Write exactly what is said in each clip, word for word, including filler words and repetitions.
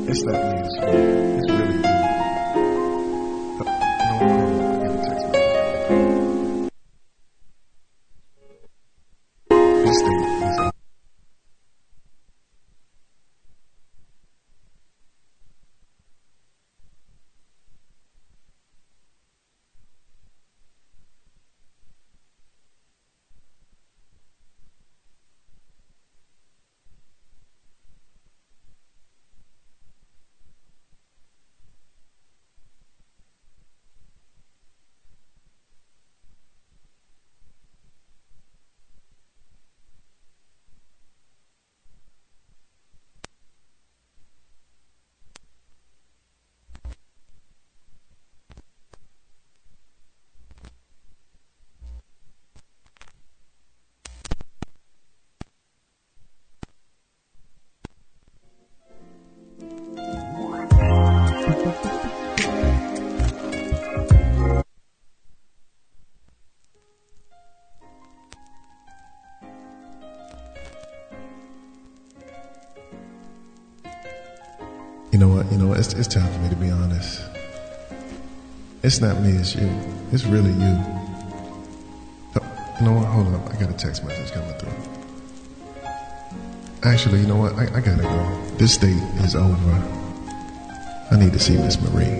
It's that means it's really you. Uh, no, no, no, I get a text message. This thing is out. You know what? You know what? It's, it's time for me to be honest. It's not me. It's you. It's really you. Oh, you know what? Hold up. I got a text message coming through. Actually, you know what? I, I gotta go. This date is over. I need to see Miss Marie.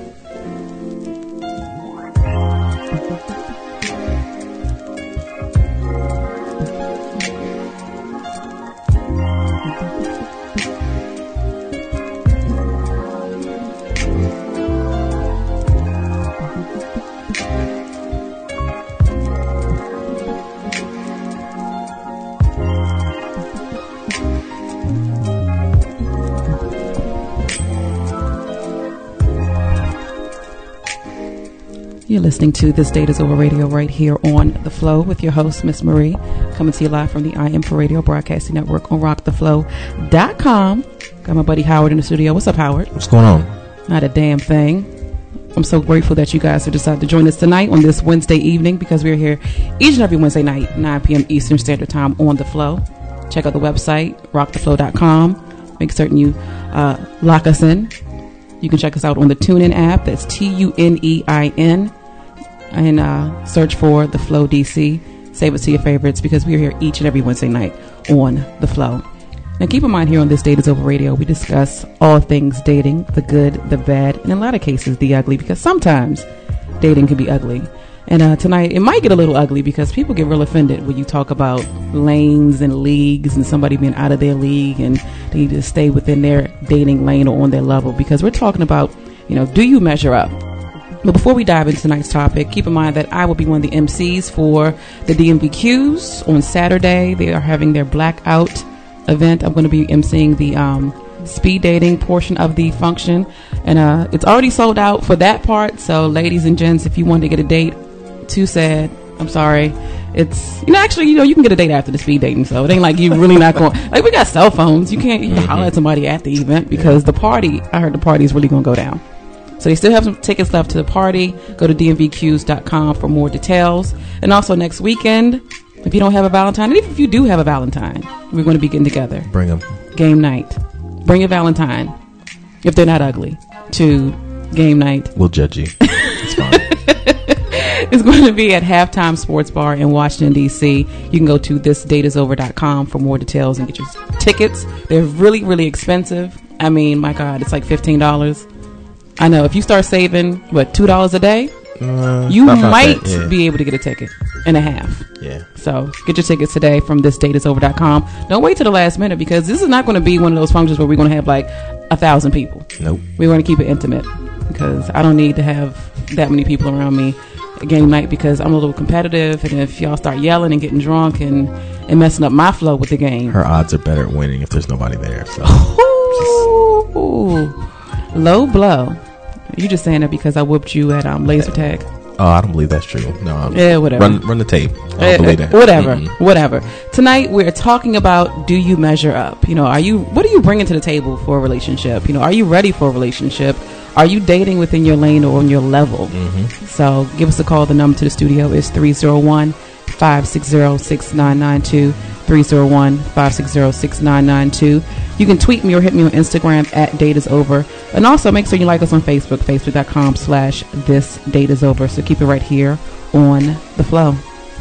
You're listening to This Date Is Over Radio right here on The Flow with your host, Miss Marie, coming to you live from the I Am for Radio Broadcasting Network on rock the flow dot com. Got my buddy Howard in the studio. What's up, Howard? What's going on? Not a damn thing. I'm so grateful that you guys have decided to join us tonight on this Wednesday evening, because we're here each and every Wednesday night, nine p.m. Eastern Standard Time on The Flow. Check out the website, rock the flow dot com. Make certain you uh, lock us in. You can check us out on the TuneIn app. That's T U N E I N. And uh, search for The Flow D C. Save it to your favorites, because we are here each and every Wednesday night on The Flow. Now, keep in mind, here on This Date Is Over Radio, we discuss all things dating, the good, the bad, and in a lot of cases, the ugly, because sometimes dating can be ugly. And uh, tonight, it might get a little ugly, because people get real offended when you talk about lanes and leagues and somebody being out of their league and they need to stay within their dating lane or on their level, because we're talking about, you know, do you measure up? But before we dive into tonight's topic, keep in mind that I will be one of the M Cs for the D M V Qs on Saturday. They are having their blackout event. I'm going to be emceeing the um, speed dating portion of the function. And uh, it's already sold out for that part. So ladies and gents, if you want to get a date, too sad. I'm sorry. It's, you know, actually, you know, you can get a date after the speed dating. So it ain't like you really not going, like, we got cell phones. You can't, you can holler at somebody at the event, because the party, I heard the party is really going to go down. So they still have some tickets left to the party. Go to D M V Qs dot com for more details. And also next weekend, if you don't have a Valentine, and even if you do have a Valentine, we're going to be getting together. Bring them. Game night. Bring your Valentine, if they're not ugly, to game night. We'll judge you. It's fine. It's going to be at Halftime Sports Bar in Washington, D C. You can go to this date is over dot com for more details and get your tickets. They're really, really expensive. I mean, my God, it's like fifteen dollars. I know, if you start saving, what, two dollars a day, uh, you might that, yeah. be able to get a ticket and a half. Yeah. So get your tickets today from this date is over dot com. Don't wait till the last minute, because this is not going to be one of those functions where we're going to have like a thousand people. Nope. We're going to keep it intimate, because I don't need to have that many people around me at game night, because I'm a little competitive, and if y'all start yelling and getting drunk and, and messing up my flow with the game. Her odds are better at winning if there's nobody there. So. Ooh. Low blow. You just saying that because I whooped you at um, laser tag? Oh, I don't believe that's true. No. I'm, yeah, whatever. Run, run the tape. I don't uh, believe that. Whatever, Mm-mm. whatever. Tonight we're talking about, do you measure up? You know, are you? What are you bringing to the table for a relationship? You know, are you ready for a relationship? Are you dating within your lane or on your level? Mm-hmm. So give us a call. The number to the studio is three oh one, five six zero, six nine nine two. three oh one, five six zero, six nine nine two. You You can tweet me or hit me on Instagram at Date Is Over. And also make sure you like us on Facebook, facebook.com slash This Date Is Over. So keep it right here on The Flow.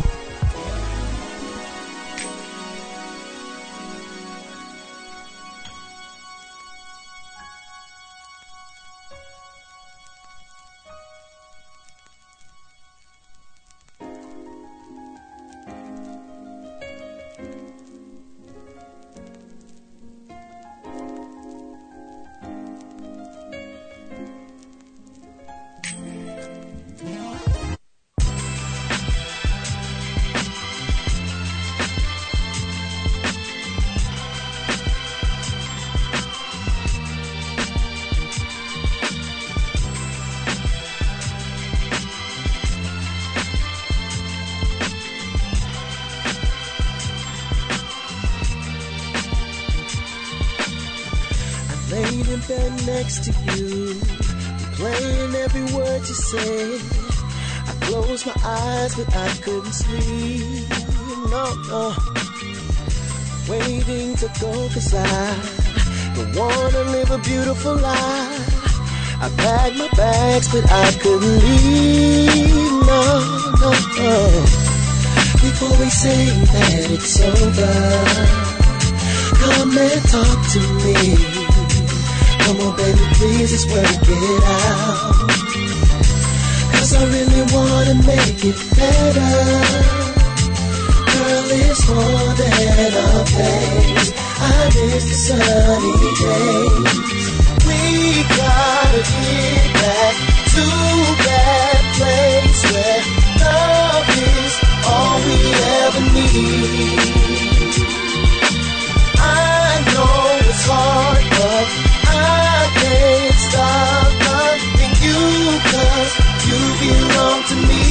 Laid in bed next to you, replaying every word you said. I closed my eyes, but I couldn't sleep. No, no. Waiting to go, cause I don't wanna live a beautiful life. I packed my bags, but I couldn't leave. No, no, no. Before we say that it's over, come and talk to me. Come on, baby, please, let's work it out. Cause I really wanna make it better. Girl, it's more than a phase. I miss the sunny days. We gotta get back to that place where love is all we ever need. I know it's hard, but I can't stop loving you, cause you belong to me.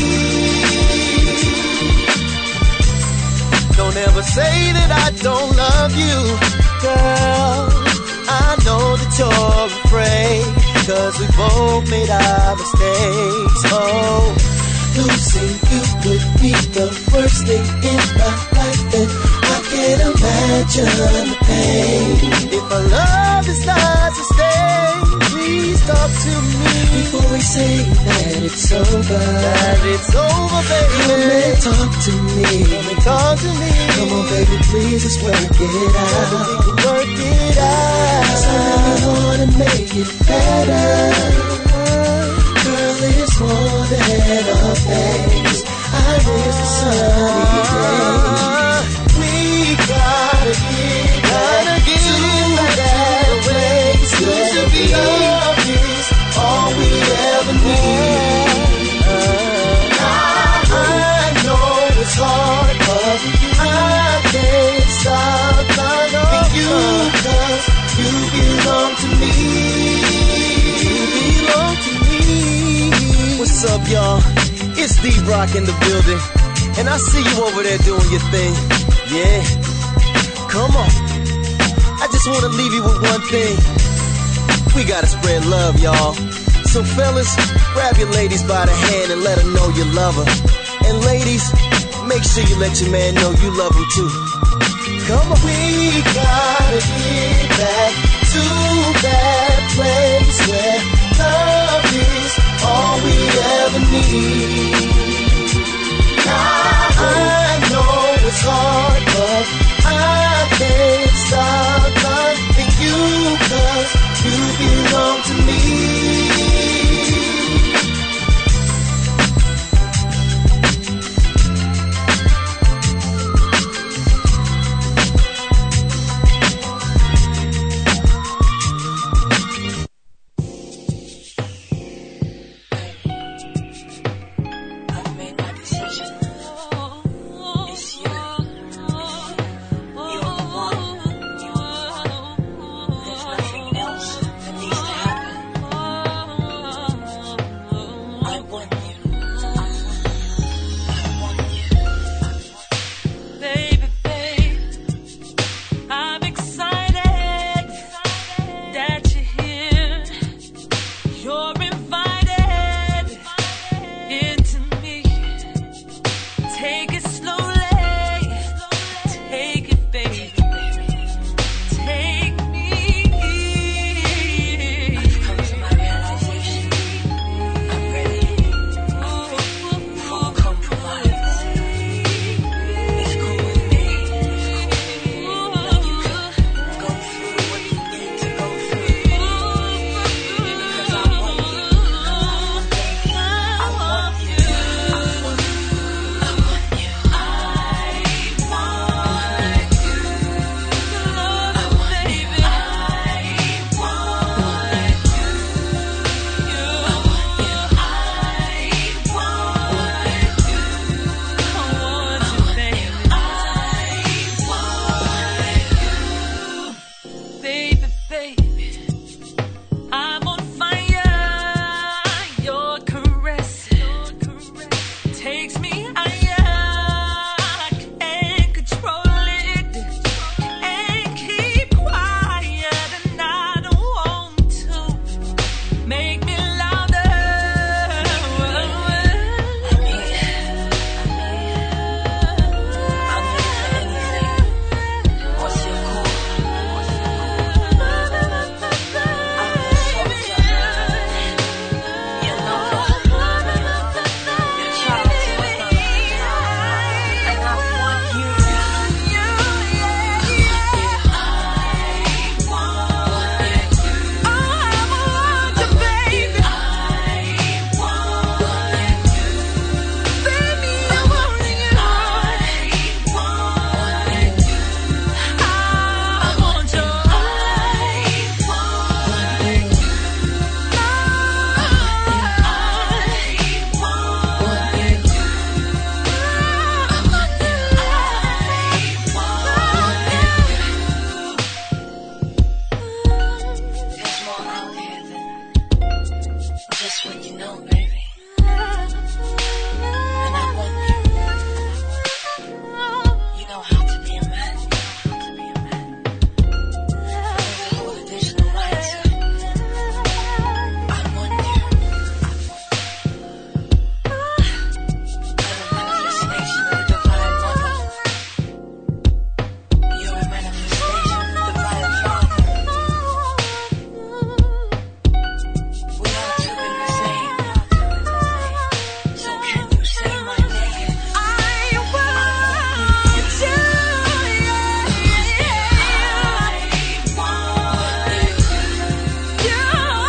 Don't ever say that I don't love you, girl. I know that you're afraid, cause we both made our mistakes. Oh, losing you would be the worst thing in my life, and I can't imagine the pain. If our love is not to stay, please talk to me before we say that it's over. That it's over, baby. Come and talk to me. Come and talk to me. Come on, baby, please, let's work it out. We can work it out. Cause I really wanna make it better. Girl, it's more than a phase. I miss the sunny days. We gotta get gotta get to that place where love is all we ever need. Uh, I know it's hard, but I can't stop loving you, cause you belong to me. You belong to me. What's up, y'all? It's D-Rock in the building, and I see you over there doing your thing. Yeah, come on. I just want to leave you with one thing. We gotta spread love, y'all. So fellas, grab your ladies by the hand and let her know you love her. And ladies, make sure you let your man know you love him too. Come on. We gotta get back to that place where love is all we ever need. I know it's hard, but I can't stop loving you, cause you belong to me. baby, I'm on fire. Your caress takes me higher. I can't control it, can't keep quiet, and I don't want to. Make me louder. I need, I need anything. What's your call? Just what you know, baby. And I want you. You know how to be a man. How to be a man. There's a whole additional mindset. I want you. I'm a manifestation of the divine mother. You're a manifestation of the divine father. We are two in the same. So can you say my name? I want you. I want you.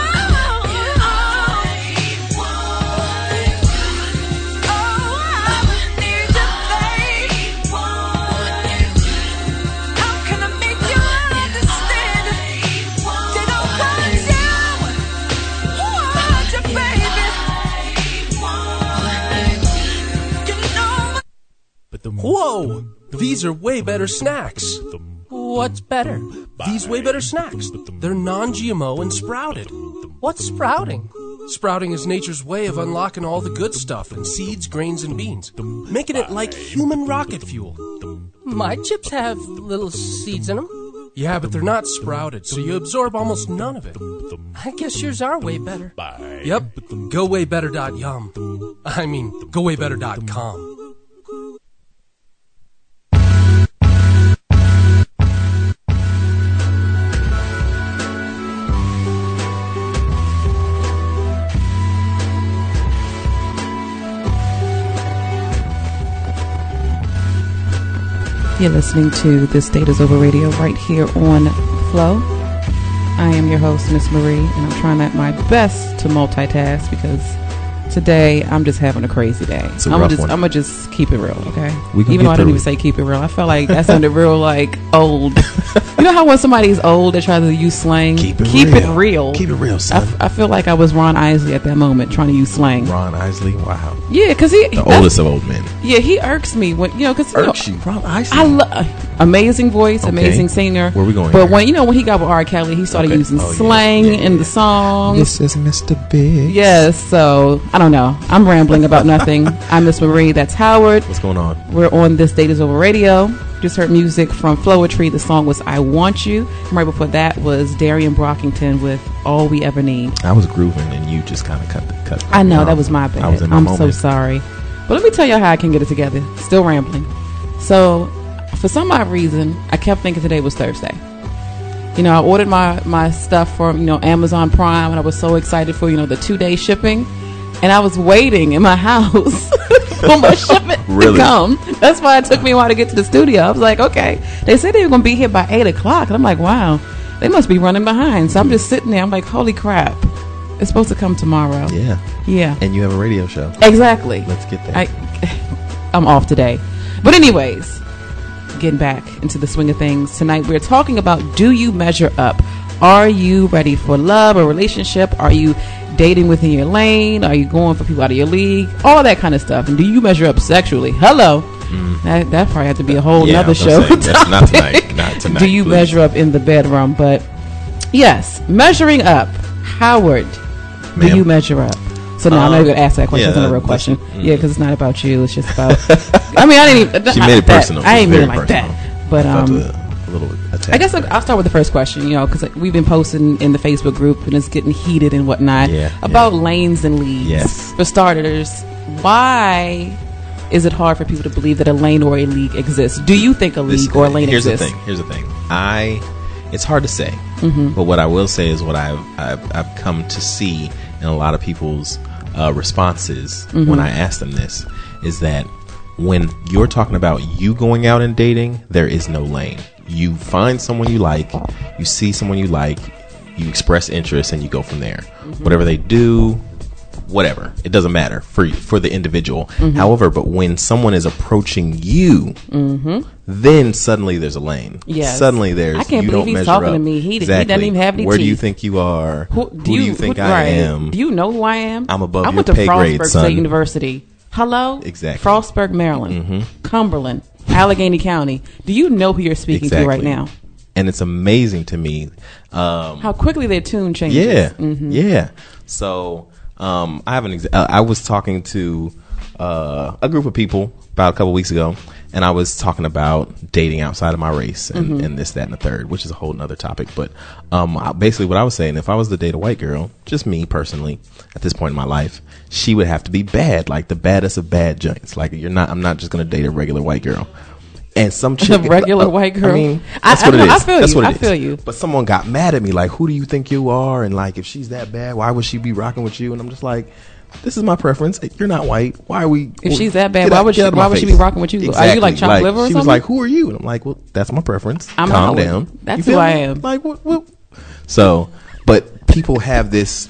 Oh, I need you, babe. How can I make you understand that I want you? Want you, baby. You know. But the Whoa! These are way better snacks. What's better? These way better snacks. They're non-G M O and sprouted. What's sprouting? Sprouting is nature's way of unlocking all the good stuff in seeds, grains, and beans, making it like human rocket fuel. My chips have little seeds in them. Yeah, but they're not sprouted, so you absorb almost none of it. I guess yours are way better. Yep, go way better dot yum. I mean, go way better dot com. You're listening to This Date Is Over Radio right here on Flow. I am your host, Miss Marie, and I'm trying at my best to multitask because today I'm just having a crazy day. It's a I'm rough just, one. I'm gonna just keep it real, okay? We gonna even though get I didn't through even it. say keep it real, I felt like that sounded real like old. You know how when somebody's old, they try to use slang? Keep it keep real. it real. Keep it real, I, son. f- I feel like I was Ron Isley at that moment trying to use slang. Ron Isley, wow. Yeah, because he The that's- oldest of old men. Yeah, he irks me when you know because Irks you, Ron Isley. I love amazing voice, Okay. amazing singer. Where we going But here? when you know when he got with R. Kelly, he started Okay. using Oh, yeah. slang Yeah, yeah, in the yeah. songs. This is Mister Big. Yes, so I don't know. I'm rambling about nothing. I'm Miss Marie. That's Howard. What's going on? We're on This Date Is Over Radio. Just heard music from Flowetry. The song was I Want You. And right before that was Darian Brockington with All We Ever Need. I was grooving and you just kind of cut the cut. I know, me that off. was my bad. I was in my I'm moment. so sorry. But let me tell you how I can get it together. Still rambling. So, for some odd reason, I kept thinking today was Thursday. You know, I ordered my, my stuff from, you know, Amazon Prime, and I was so excited for, you know, the two-day shipping. And I was waiting in my house for my shipment Really? to come. That's why it took me a while to get to the studio. I was like, okay. They said they were going to be here by eight o'clock. And I'm like, wow, they must be running behind. So I'm just sitting there. I'm like, holy crap. It's supposed to come tomorrow. Yeah. Yeah. And you have a radio show. Exactly. Let's get there. I, I'm off today. But anyways, getting back into the swing of things. Tonight we're talking about, do you measure up? Are you ready for love or relationship? Are you dating within your lane? Are you going for people out of your league? All that kind of stuff. And do you measure up sexually? Hello. Mm. That, that probably had to be a whole Yeah, I nother was show. gonna say, that's not tonight. Not tonight. Do you please. measure up in the bedroom? But Yes, measuring up. Howard, do Ma'am. you measure up? So now I'm not Um, even going to ask that question. yeah, It's not a real that's- question. mm. Yeah, because it's not about you. It's just about. I mean, I didn't even. She I, made it that- personal. I ain't mean it Very like personal. that. But Felt um, a, a little attack. I guess look, I'll start with the first question. You know, because we've been posting in the Facebook group and it's getting heated and whatnot Yeah, about yeah. lanes and leagues. Yes. For starters, why is it hard for people to believe that a lane or a league exists? Do you think a This- league or a lane here's exists? the thing. Here's the thing. I. It's hard to say, Mm-hmm. but what I will say is what I've I've, I've come to see in a lot of people's uh, responses Mm-hmm. when I ask them this is that when you're talking about you going out and dating, there is no lane. You find someone you like, you see someone you like, you express interest, and you go from there. Mm-hmm. Whatever they do, whatever, it doesn't matter for for the individual. Mm-hmm. However, but when someone is approaching you, then suddenly there's a lane. Yes. Suddenly there's. I can't you believe don't he's measure talking up. to me. He- he exactly. doesn't even have any Where do you teeth. think you are? Who do you, think who- I right. am? Do you know who I am? I'm above I your went to pay Frostburg grade, son. State University. Hello? Exactly. Frostburg, Maryland. Mhm. Cumberland. Allegheny County. Do you know who you're speaking to right Exactly. now? And it's amazing to me. Um, How quickly their tune changes. Yeah, Mhm. yeah. So um, I have an. Exa- uh, I was talking to uh, a group of people about a couple weeks ago, and I was talking about dating outside of my race and, Mm-hmm. and this, that, and the third, which is a whole nother topic. But um, I- basically, what I was saying, if I was to date a white girl, just me personally, at this point in my life, she would have to be bad, like the baddest of bad joints. Like you're not. I'm not just going to date a regular white girl. And some chick, A regular white girl? I mean, I- that's I what know, it is. I feel that's you. what it I is. feel you. But someone got mad at me, like, "Who do you think you are?" And like, if she's that bad, why would she be rocking with you? And I'm just like, "This is my preference. You're not white. Why are we?" If she's that bad, Get why out- would get she- out of why my would she face. be rocking with you? Are you Exactly. like chopped liver or She was something? like, "Who are you?" And I'm like, "Well, that's my preference. I'm Calm not- down. that's You who feel I me? am. Like, what? what? So, but people have this.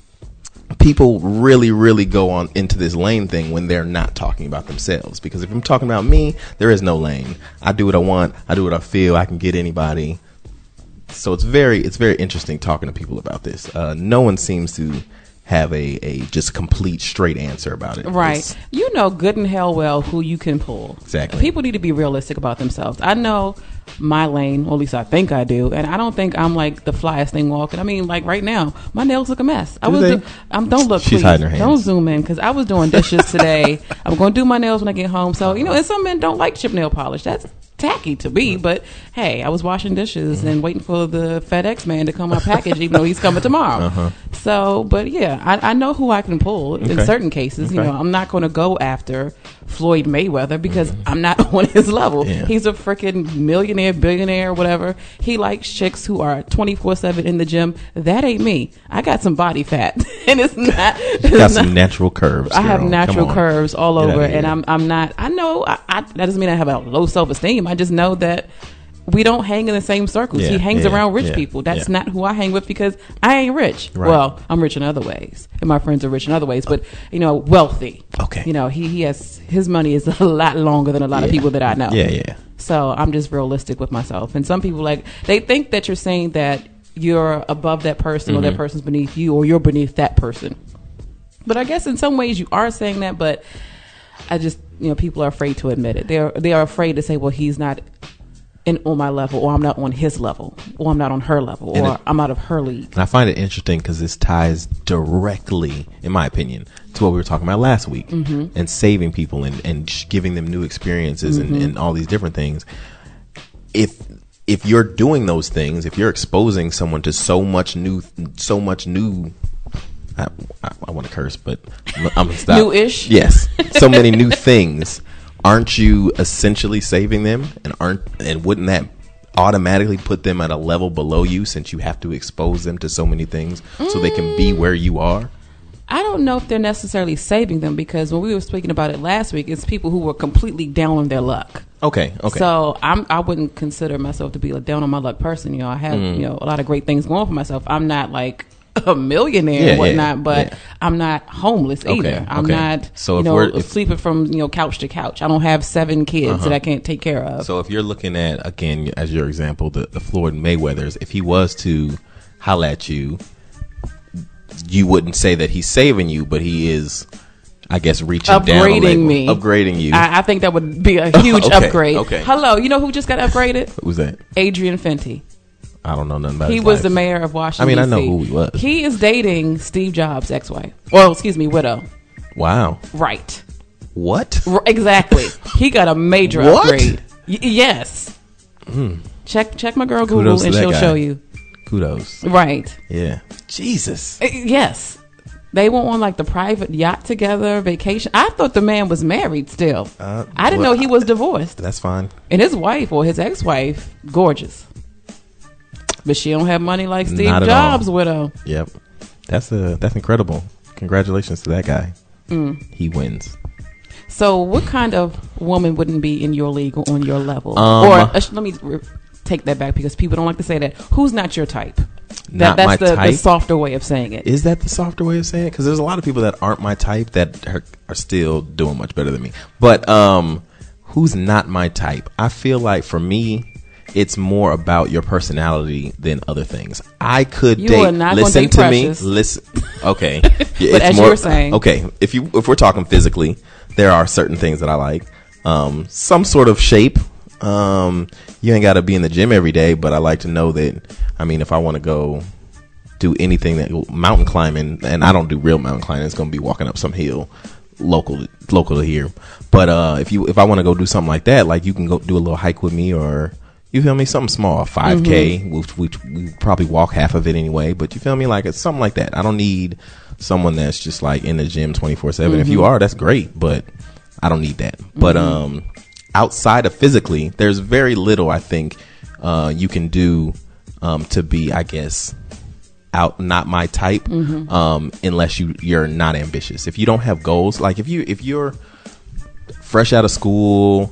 People really, really go on into this lane thing when they're not talking about themselves. Because if I'm talking about me, there is no lane. I do what I want. I do what I feel. I can get anybody. So it's very, it's very interesting talking to people about this. Uh, no one seems to have a, a just complete straight answer about it. Right. It's- You know good and hell well who you can pull. Exactly. People need to be realistic about themselves. I know my lane, or at least I think I do, and I don't think I'm like the flyest thing walking. I mean, like right now, my nails look a mess. I Do was they? do- I'm don't look She's please. hiding her hands. Don't zoom in because I was doing dishes today. I'm going to do my nails when I get home. So, you know, and some men don't like chip nail polish. That's tacky to me, but hey, I was washing dishes and waiting for the FedEx man to come my package, even though he's coming tomorrow. Uh-huh. So, but yeah, I, I know who I can pull in Okay. certain cases. You Okay. know, I'm not going to go after Floyd Mayweather because I'm not on his level. Yeah. He's a freaking millionaire, billionaire, whatever. He likes chicks who are twenty-four seven in the gym. That ain't me. I got some body fat, and it's not. It's got not some natural curves. I have girl. natural Come on. curves all Get over, outta and here. I'm I'm not. I know I, I, that doesn't mean I have a low self esteem. I just know that we don't hang in the same circles. Yeah, he hangs yeah, around rich yeah, people. That's yeah. not who I hang with because I ain't rich. Right. Well, I'm rich in other ways, and my friends are rich in other ways. But you know, wealthy. Okay. You know, he he has his money is a lot longer than a lot of Yeah. people that I know. Yeah, yeah. So I'm just realistic with myself. And some people like they think that you're saying that you're above that person or that Mm-hmm. person's beneath you or you're beneath that person. But I guess in some ways you are saying that, but I just, you know, people are afraid to admit it. They're they are afraid to say, well, he's not in on my level, or I'm not on his level, or I'm not on her level, And or it- I'm out of her league. And I find it interesting because this ties directly, in my opinion, to what we were talking about last week, Mm-hmm. and saving people and, and sh- giving them new experiences Mm-hmm. and, and all these different things. If if you're doing those things, if you're exposing someone to so much new, so much new, I, I, I want to curse, but I'm, I'm gonna stop. New-ish? Yes, so many new things. Aren't you essentially saving them? And aren't and wouldn't that automatically put them at a level below you since you have to expose them to so many things so they can be where you are? I don't know if they're necessarily saving them because when we were speaking about it last week, it's people who were completely down on their luck. Okay, okay. So I'm I wouldn't consider myself to be a down on my luck person. You know, I have Mm-hmm. you know a lot of great things going for myself. I'm not like a millionaire Yeah, and whatnot, yeah, but yeah. I'm not homeless Okay, either. I'm okay. not So you if know we're- if- sleeping from you know couch to couch. I don't have seven kids Uh-huh. that I can't take care of. So if you're looking at, again, as your example, the, the Floyd Mayweathers, if he was to holler at you, you wouldn't say that he's saving you, but he is, I guess, reaching down a Upgrading level. me. Upgrading you. I, I think that would be a huge Okay, upgrade. okay. Hello, you know who just got upgraded? Who's that? Adrian Fenty. I don't know nothing about. He his was life. the mayor of Washington. I mean, I D C. know who he was. He is dating Steve Jobs' ex-wife. Well, excuse me, widow. Wow. Right. What? R- exactly. He got a major What? upgrade. Y- yes. Mm. Check check my girl Kudos Google to and that she'll guy. show you. Kudos. Right. Yeah. Jesus. Uh, Yes. They went on like the private yacht together, vacation. I thought the man was married still. Uh, I didn't well, know he was divorced. That's fine. And his wife or his ex-wife, gorgeous. But she don't have money like Steve Not at Jobs' all. widow. Yep. That's a that's incredible. Congratulations to that guy. Mm. He wins. So what kind of woman wouldn't be in your league or on your level? Um, or uh, sh- let me re- take that back because people don't like to say that. Who's not your type? Not that, that's my the, type. the softer way of saying it. Is that the softer way of saying it? Because there's a lot of people that aren't my type that are, are still doing much better than me. But um, who's not my type? I feel like for me, it's more about your personality than other things. I could You date. are not gonna listen date to Precious. me. Listen. Okay. But It's as you were saying. Okay. If you if we're talking physically, there are certain things that I like. Um, some sort of shape. Um, you ain't got to be in the gym every day, but I like to know that. I mean, if I want to go do anything that mountain climbing, and I don't do real mountain climbing, it's going to be walking up some hill local local to here. But uh, if you if I want to go do something like that, like you can go do a little hike with me, or you feel me, something small, five K, Mm-hmm. which, which we probably walk half of it anyway. But you feel me, like it's something like that. I don't need someone that's just like in the gym twenty-four seven. If you are, that's great, but I don't need that. But um, outside of physically, there's very little I think uh, you can do um, to be, I guess, out not my type, um, unless you you're not ambitious. If you don't have goals, like if you if you're fresh out of school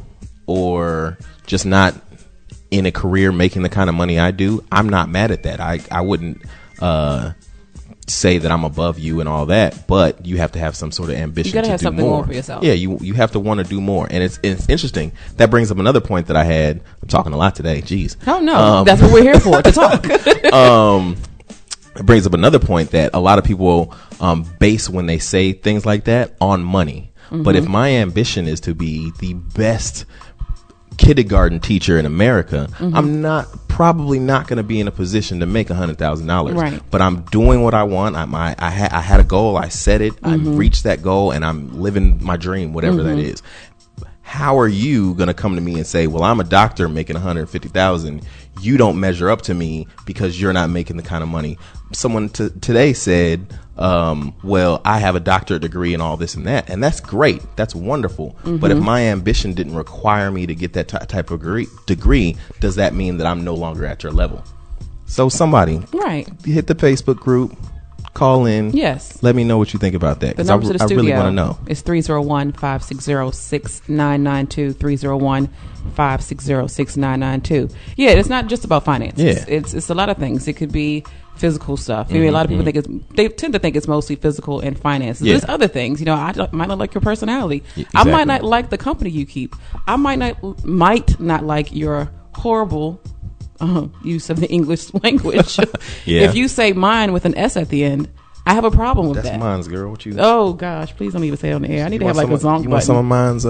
or just not in a career making the kind of money I do, I'm not mad at that. I I wouldn't uh, say that I'm above you and all that, but you have to have some sort of ambition. You gotta to have do something more going for yourself. Yeah, you you have to want to do more, and it's it's interesting. That brings up another point that I had. I'm talking a lot today. Jeez. Oh no, Um, that's what we're here for, to talk. um, it brings up another point that a lot of people um, base when they say things like that on money. But if my ambition is to be the best kindergarten teacher in America, I'm not probably not going to be in a position to make a hundred thousand dollars. Right. But I'm doing what I want. I'm, I I, ha- I had a goal. I set it. I reached that goal, and I'm living my dream, whatever that is. How are you going to come to me and say, well, I'm a doctor making one hundred fifty thousand dollars. You don't measure up to me because you're not making the kind of money. Someone t- today said, um, well, I have a doctorate degree and all this and that. And that's great. That's wonderful. But if my ambition didn't require me to get that t- type of degree, degree, does that mean that I'm no longer at your level? So somebody Right. hit the Facebook group, call in. Yes. Let me know what you think about that. The 'Cause I, number to the I studio really want to know. is three oh one, five six oh, six nine nine two, three oh one, five six oh, six nine nine two. Yeah, it's not just about finances. Yeah. It's it's a lot of things. It could be physical stuff. I mean, a lot of people think it's, they tend to think it's mostly physical and finances. Yeah. There's other things. You know, I don't- might not like your personality. Yeah, I might exactly. not like the company you keep. I might not might not like your horrible uh, use of the English language. Yeah. If you say mine with an S at the end, I have a problem with That's that. mine's, girl. What you? Oh gosh, please don't even say it on the air. I need to have like a some, zonk You want some of button. mine's?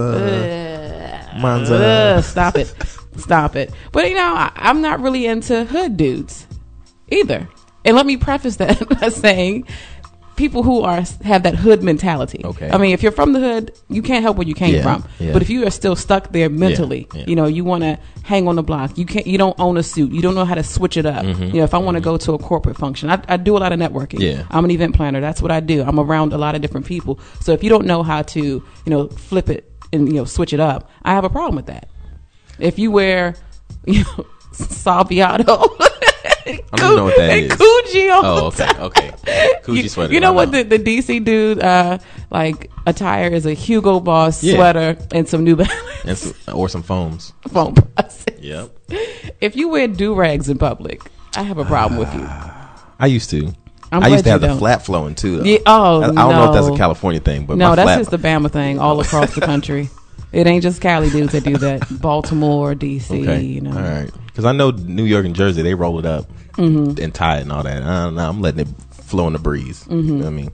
Uh, mine's. Ugh, Uh, stop it, stop it. But you know, I, I'm not really into hood dudes either. And let me preface that by saying, people who are have that hood mentality. Okay. I mean, if you're from the hood, you can't help where you came Yeah, from. yeah. But if you are still stuck there mentally, yeah. you know, you want to hang on the block. You can't. You don't own a suit. You don't know how to switch it up. You know, if I want to go to a corporate function, I, I do a lot of networking. Yeah. I'm an event planner. That's what I do. I'm around a lot of different people. So if you don't know how to, you know, flip it and, you know, switch it up, I have a problem with that. If you wear, you know, Salviato. I don't even know what that and is. Coogee all Oh, the okay, time. okay. Coogee You, sweater. you know I what the, the D C dude uh, like attire is a Hugo Boss Yeah. sweater and some New Balance And some, or some foams. foam process. Yep. If you wear do rags in public, I have a problem with you. I used to. I'm I used glad to have you the don't. flat flowing too. Though. Yeah, oh, I, I don't know if that's a no. California thing, but No, my that's flat, just the Bama thing all across the country. It ain't just Cali dudes that do that. Baltimore, D C, okay. you know. All right, because I know New York and Jersey, they roll it up Mm-hmm. and tie it and all that. I don't know. I'm letting it flow in the breeze. You know what I mean,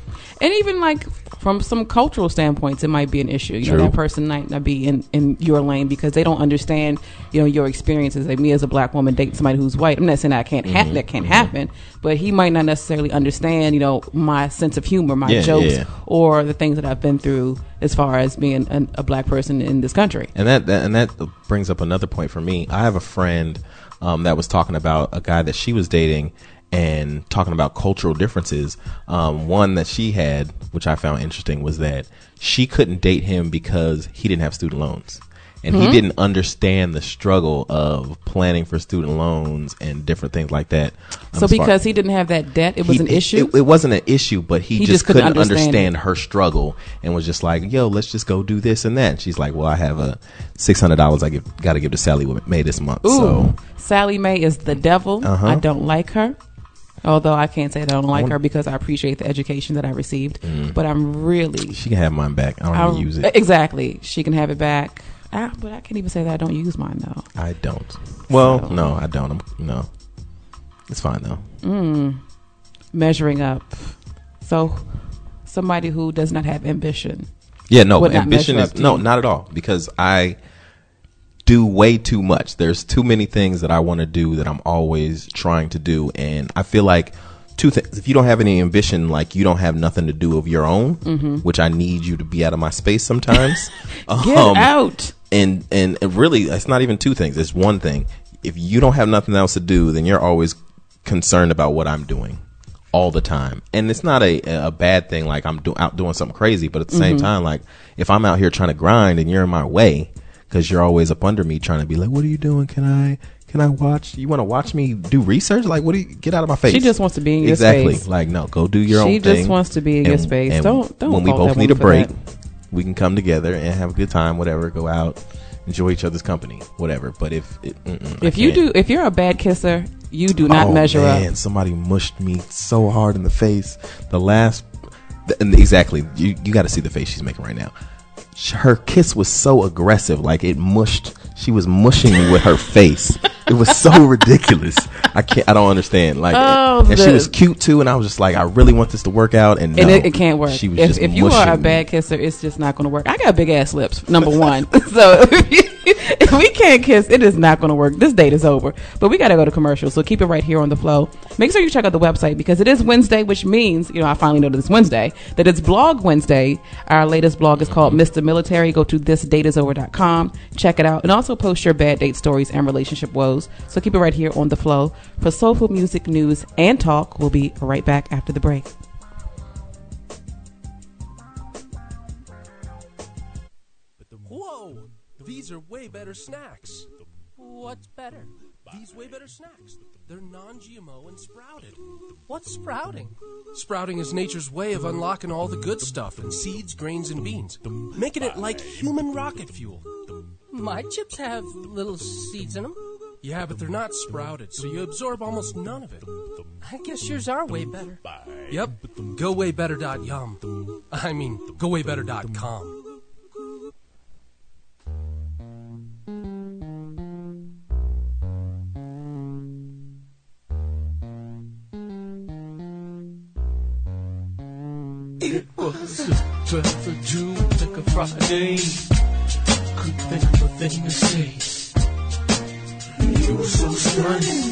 And even like from some cultural standpoints, it might be an issue. You True. know, that person might not be in, in your lane because they don't understand, you know, your experiences. Like me as a black woman dating somebody who's white. I'm not saying that can't ha- Mm-hmm. that can't happen, but he might not necessarily understand, you know, my sense of humor, my Yeah, jokes, yeah. or the things that I've been through as far as being an, a black person in this country. And that, that and that brings up another point for me. I have a friend um, that was talking about a guy that she was dating and talking about cultural differences. Um, one that she had, which I found interesting, was that she couldn't date him because he didn't have student loans. And Mm-hmm. he didn't understand the struggle of planning for student loans and different things like that. Um, So as far- because he didn't have that debt, it was he- an issue? It, it wasn't an issue, but he, He just, just couldn't couldn't understand understand, it. her struggle and was just like, yo, let's just go do this and that. And she's like, well, I have a six hundred dollars I give, got to give to Sally Mae this month. Ooh, So Sally Mae is the devil. Uh-huh. I don't like her. Although I can't say that I don't like want- her because I appreciate the education that I received. But I'm really... she can have mine back. I don't I- even use it. Exactly. She can have it back. Ah, but I can't even say that I don't use mine, though. I don't. Well, So- no, I don't. I'm, no. It's fine, though. Mm. Measuring up. So, somebody who does not have ambition. Yeah, no, Would not ambition measure is up to no, you. not at all. Because I do way too much. There's too many things that I want to do that I'm always trying to do, and I feel like two things. If you don't have any ambition, like you don't have nothing to do of your own, which I need you to be out of my space sometimes. Get Um, out. And and it really, it's not even two things. It's one thing. If you don't have nothing else to do, then you're always concerned about what I'm doing all the time. And it's not a a bad thing. Like I'm do, out doing something crazy, but at the same time, like if I'm out here trying to grind and you're in my way because you're always up under me trying to be like, what are you doing? Can I? Can I watch? You want to watch me do research? Like, what do you get out of my face? She just wants to be in your exactly. space. Like, no, go do your She own thing. just wants to be in your space. Don't- don't When we fault both that need a woman for break, that. we can come together and have a good time. Whatever, go out, enjoy each other's company, whatever. But if it, mm-mm, I If you can't. do, if you're a bad kisser, you do not oh, measure man, up. somebody mushed me so hard in the face. The last, the, and exactly. You you got to see the face she's making right now. Sh- Her kiss was so aggressive, like it mushed. She was mushing me with her face. It was so ridiculous. I can't. I don't understand. Like, Oh, and she the- was cute too. And I was just like, I really want this to work out. And, And no, it, it can't work. She was if just if you are a mushing bad me. kisser, it's just not going to work. I got big ass lips, number one. So if, you, if we can't kiss, it is not going to work. This date is over. But we got to go to commercial, so keep it right here on the flow. Make sure you check out the website because it is Wednesday, which means, you know, I finally know that it's Wednesday, that it's Blog Wednesday. Our latest blog is called Mister Military. Go to this date is over dot com. Check it out. And also post your bad date stories and relationship woes. So keep it right here on the flow. For soulful music, news, and talk, we'll be right back after the break. Whoa! These are way better snacks. What's better? These way better snacks. They're non-G M O and sprouted. What's sprouting? Sprouting is nature's way of unlocking all the good stuff in seeds, grains, and beans, making it like human rocket fuel. My chips have little seeds in them. Yeah, but they're not sprouted, so you absorb almost none of it. I guess yours are way better. Yep, go way better dot yum. I mean, go way better dot com. It was the twelfth of June, like a Friday. Couldn't think of a thing to say. You were so stunning.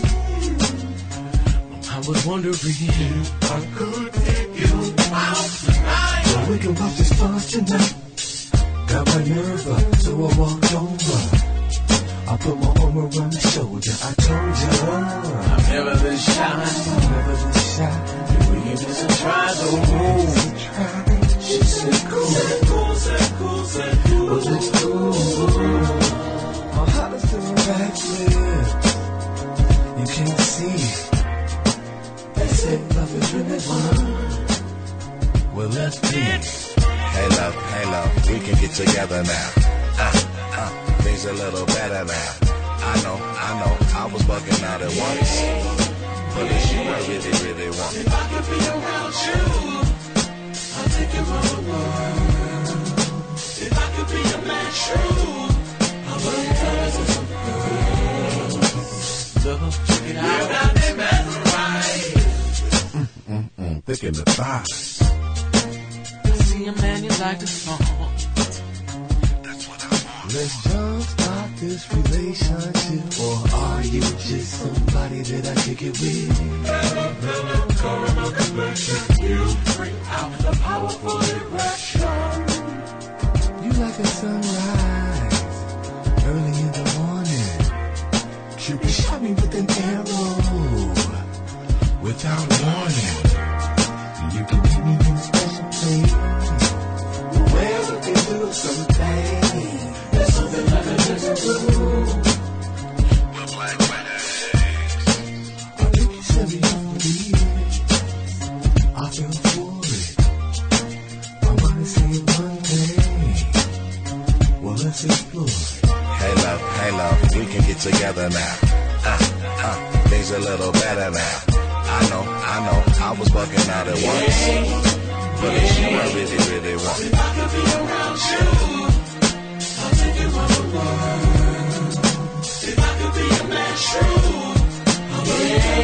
I was wondering if I could take you out tonight. So we can watch the stars tonight. Got my nerve up, so I walked over. I put my arm around your shoulder. I told you I've never been shy. I've never been shy. You were even surprised. Oh, she said cool, said cool, said cool, said cool. Was it cool? My heart is doing backflip. You can't see. They say love is really fun. Well, let's be. Hey love, hey love, we can get together now. Uh, uh, things a little better now. I know, I know, I was bugging out at once, but it's you I really, really want. If I could be around you, I'll take you around the world. If I could be a man true, I wouldn't tell you some girls. Love, check it out. You got me mesmerized. Mm, mm, mm, thick in the thighs. a man you like a song. Let's jumpstart this relationship, or are you just somebody that I kick it with? You bring out the powerful erection. You like a sunrise, early in the morning. Cupid shot me with an arrow, without warning. You can meet me in a special place, where we can do something. There's something like a desert room. Black bags. I think you said me off the beat. I feel for it. I wanna say one thing. Well, let's explore. Hey love, hey love, we can get together now. Uh, uh, things a little better now. I know, I know, I was bugging out at once, but it's you I really, really want. If I could be around you, I'll take you on the world. If I could be a man true, I'll be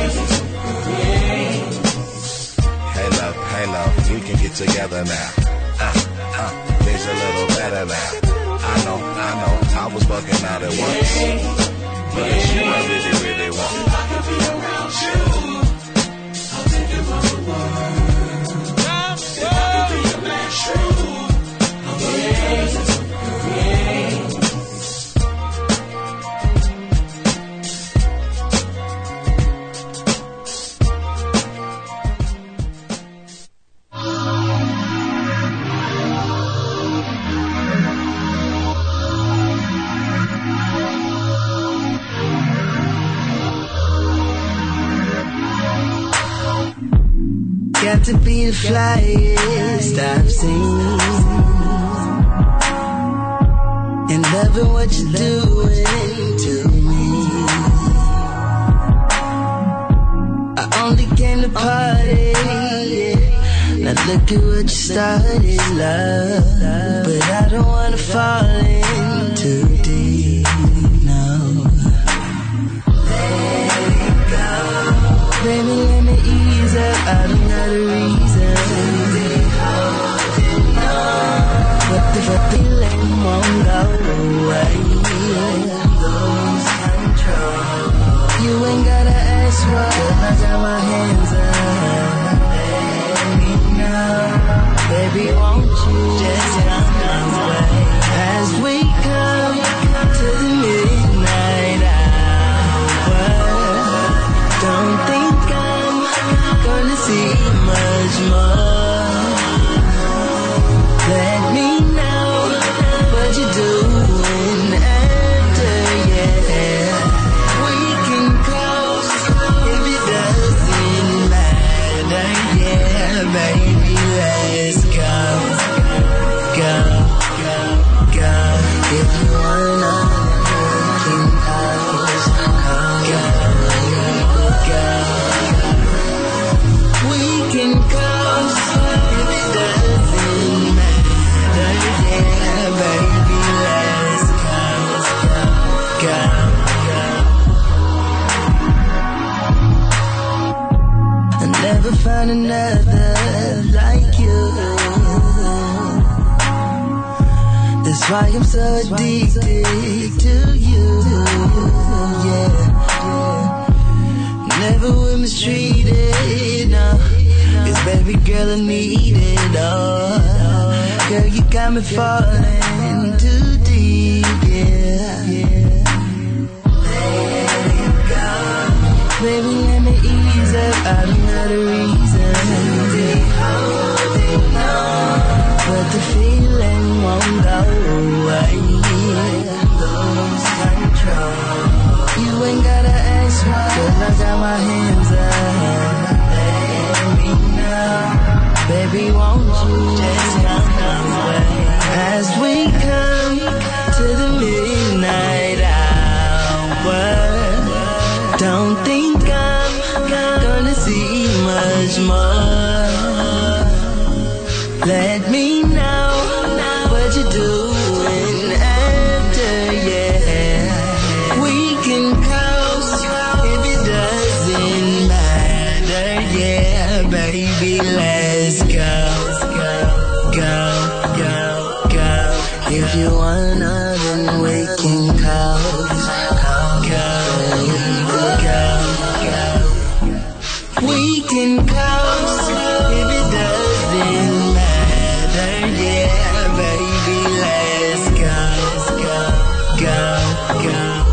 Hey love, hey love, we can get together now. Uh, uh, things a little better now. I know, I know, I was bugging out at once, but it's you I really, really want. If I could be around you, I'll take you on the world. If I could be a man true, I'll be Got to be the flyest I've seen, and loving what you're doing to me. I only came to party, yeah. Now look at what you started, love. But I don't wanna fall in too deep, no. Let it go, baby, let me ease up. I don't got a reason, but the feeling won't go away. Lose control. You ain't gotta ask why, 'cause I got my hands up. Let me know, baby, won't you just come my way as we come to the midnight hour. Don't think I'm gonna see much more. Let me know what you're doing after, yeah. We can coast if it doesn't matter, yeah, baby, let's go, go, go, go. If you wanna, we can coast, go, go, go. We can coast if it doesn't matter, yeah, baby, let's coast, go, go, go. I never found another like you. That's why I'm so addicted to you, yeah. Never was mistreated, no. 'Cause baby girl, I need it all. Girl, you got me falling too deep, yeah. Let it go, baby, let me ease up. I don't got a reason, but the feeling won't go away. Lose control. You ain't gotta ask why, 'cause I got my hands up. Let me know, baby, won't you just come away as we come to the midnight hour. Don't think I'm gonna see much more. Let me know what you're doing after, yeah. We can coast if it doesn't matter, yeah, baby, let's go, go, go, go. If you wanna, then we can go, go, go, go. We can coast if it doesn't matter, yeah, baby, let's go, go, go, go.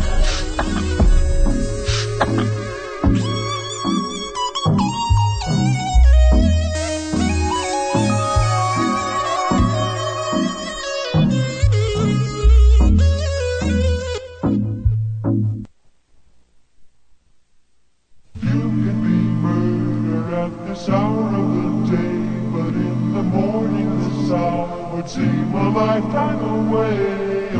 Seem a lifetime away.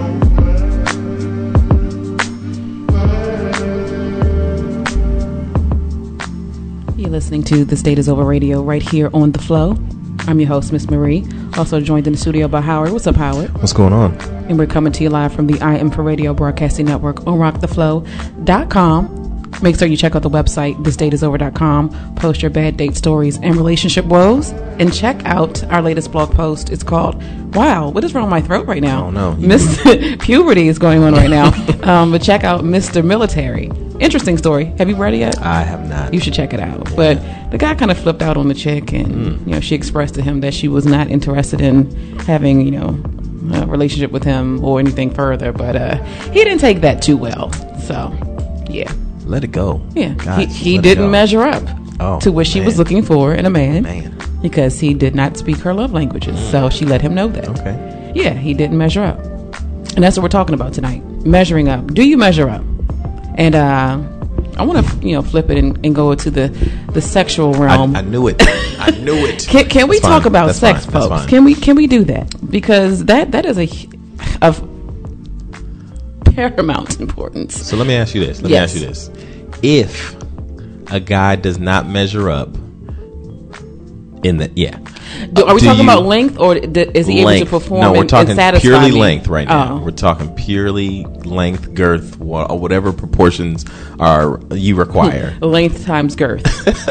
You're listening to The State Is Over Radio right here on The Flow. I'm your host, Miss Marie. Also joined in the studio by Howard. What's up, Howard? What's going on? And we're coming to you live from the I Am For Radio Broadcasting Network on rock the flow dot com. Make sure you check out the website, this date is over dot com. Post your bad date stories and relationship woes. And check out our latest blog post. It's called, wow, what is wrong with my throat right now? Oh, no. Mister Puberty is going on right now. um, but check out Mister Military. Interesting story. Have you read it yet? I have not. You should check it out. But the guy kind of flipped out on the chick, and mm. you know, she expressed to him that she was not interested in having, you know, a relationship with him or anything further. But uh, he didn't take that too well. So, yeah. Let it go. Yeah. Gosh, he he didn't measure up oh, to what she man. was looking for in a man, man because he did not speak her love languages. Mm. So she let him know that. Okay. Yeah, he didn't measure up. And that's what we're talking about tonight. Measuring up. Do you measure up? And uh, I want to, you know, flip it and, and go to the, the sexual realm. I, I knew it. I knew it. Can, can we That's talk fine. about That's sex, fine. That's folks? fine. Can we can we do that? Because that that is a of paramount importance. So let me ask you this. Let yes. me ask you this. If a guy does not measure up in the yeah, do, are we do talking you, about length, or d- is he length. able to perform? No, we're and, talking and satisfy purely me? length right now. Oh. We're talking purely length, girth, wha- or whatever proportions are you require. Length times girth.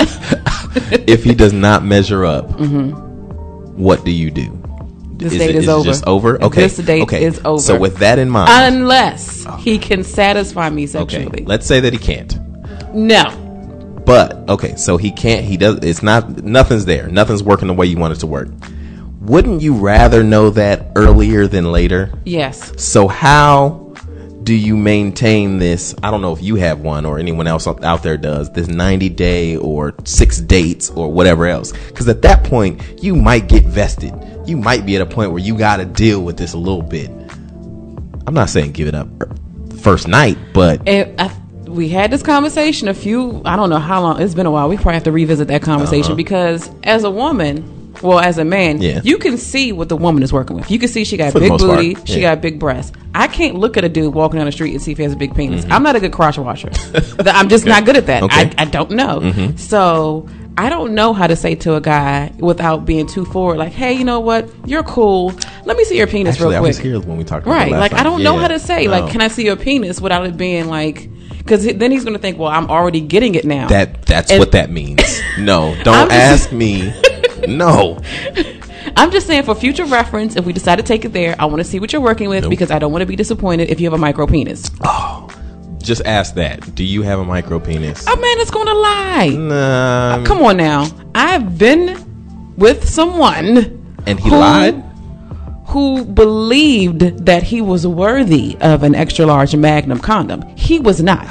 If he does not measure up, mm-hmm. what do you do? This is date it, is, is over. It just over? Okay. This date okay. is over. So with that in mind, unless oh. he can satisfy me sexually. Okay. Let's say that he can't. No. But okay, so he can't. He does. It's not. Nothing's there. Nothing's working the way you want it to work. Wouldn't you rather know that earlier than later? Yes. So how do you maintain this? I don't know if you have one or anyone else out there does this ninety day or six dates or whatever else. Because at that point, you might get vested. You might be at a point where you got to deal with this a little bit. I'm not saying give it up first night, but it, I, we had this conversation a few. I don't know how long. It's been a while. We probably have to revisit that conversation uh-huh. because as a woman. Well, as a man, yeah. you can see what the woman is working with. You can see she got For big booty, part, yeah. she got big breasts. I can't look at a dude walking down the street and see if he has a big penis. Mm-hmm. I'm not a good crotch washer. I'm just okay. not good at that. Okay. I, I don't know. Mm-hmm. So I don't know how to say to a guy without being too forward, like, hey, you know what? You're cool. Let me see your penis Actually, real quick. I was here when we talked about right. Right. Like, I don't yeah. know how to say, no. like, can I see your penis without it being like... Because then he's going to think, well, I'm already getting it now. That That's and what that means. No, don't just, ask me. No. I'm just saying for future reference, if we decide to take it there, I want to see what you're working with nope. because I don't want to be disappointed if you have a micro penis. Oh, just ask that. Do you have a micro penis? Oh, man, it's going to lie. Nah. Uh, come on now. I've been with someone. And he who, lied? Who believed that he was worthy of an extra large Magnum condom. He was not.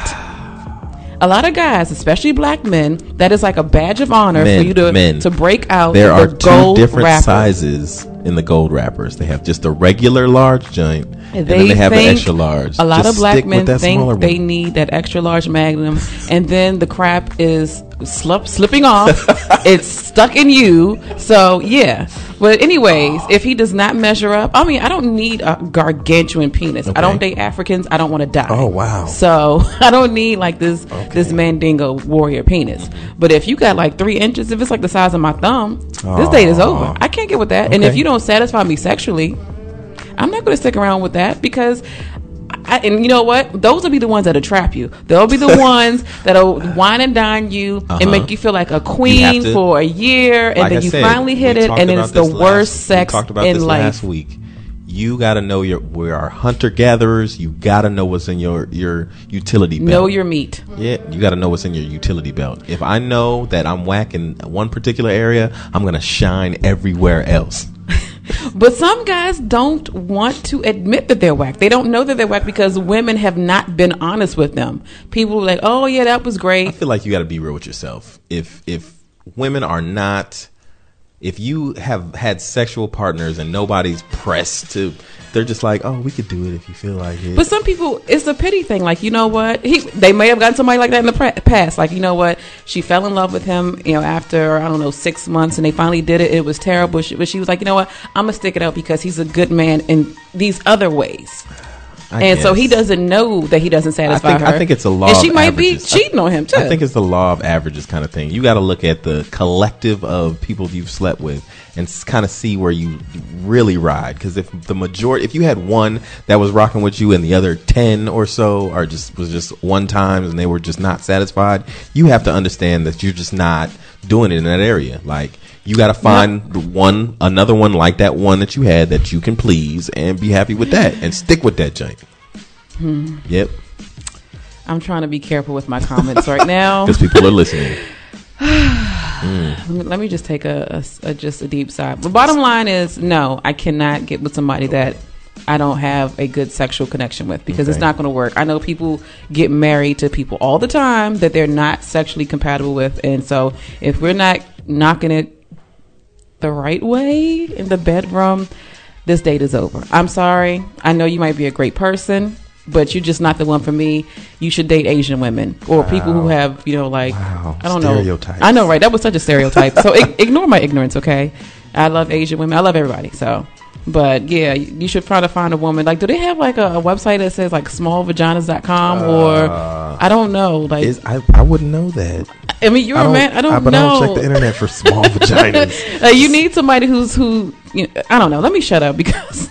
A lot of guys, especially black men, that is like a badge of honor men, for you to men. to break out there the are gold two different wrapper. sizes in the gold wrappers. They have just a regular large joint, they and then they have an think, extra large. A lot just of black men think they one. need that extra large Magnum, and then the crap is slip, slipping off. It's stuck in you. So yeah. But anyways, oh. if he does not measure up, I mean, I don't need a gargantuan penis. Okay. I don't date Africans. I don't want to die. Oh wow. So I don't need like this okay. this Mandingo warrior penis. But if you got like three inches, if it's like the size of my thumb, oh. this date is over. I can't get with that. Okay. And if you don't satisfy me sexually, I'm not going to stick around with that because I, and you know what? Those will be the ones that'll trap you. They'll be the ones that'll wine and dine you Uh-huh. and make you feel like a You queen have to- for a year, and Like then I you said, finally hit we it, talked and then about it's the this worst last- sex we talked about in this life. last week. You got to know your. We are hunter gatherers. You got to know what's in your your utility belt. Know your meat. Yeah, you got to know what's in your utility belt. If I know that I'm whack in one particular area, I'm gonna shine everywhere else. But some guys don't want to admit that they're whack. They don't know that they're whack because women have not been honest with them. People are like, "Oh yeah, that was great." I feel like you got to be real with yourself. If if women are not, if you have had sexual partners and nobody's pressed to, they're just like, oh, we could do it if you feel like it. But some people, it's a pity thing. Like, you know what? He, they may have gotten somebody like that in the pre- past. Like, you know what? She fell in love with him, you know, after, I don't know, six months, and they finally did it. It was terrible. She, but she was like, you know what? I'm going to stick it out because he's a good man in these other ways. I and so guess. he doesn't know that he doesn't satisfy I think, her. I think it's a law And she of might averages. be cheating on him, too. I think it's the law of averages kind of thing. You got to look at the collective of people you've slept with and kind of see where you really ride. Because if the majority, if you had one that was rocking with you and the other ten or so are just was just one time and they were just not satisfied, you have to understand that you're just not doing it in that area. Like, you got to find the one, another one like that one that you had that you can please and be happy with that and stick with that joint. Hmm. Yep. I'm trying to be careful with my comments right now. Because people are listening. mm. Let me, let me just take a, a, a just a deep sigh. The bottom line is, no, I cannot get with somebody that I don't have a good sexual connection with because Okay. it's not going to work. I know people get married to people all the time that they're not sexually compatible with, and so if we're not knocking it the right way in the bedroom, this date is over. I'm sorry. I know you might be a great person, but you're just not the one for me. You should date Asian women or Wow. people who have, you know, like, Wow. I don't Stereotypes. know. I know, right? That was such a stereotype. So ig- ignore my ignorance, okay? I love Asian women. I love everybody. So, but yeah, you should try to find a woman. Like, do they have like a, a website that says like small vaginas dot com or Uh, I don't know. Like, Is, I, I wouldn't know that. I mean, you're I a don't- man. I don't I- but know. I don't check the internet for small vaginas. Uh, you need somebody who's who. You know, I don't know. Let me shut up because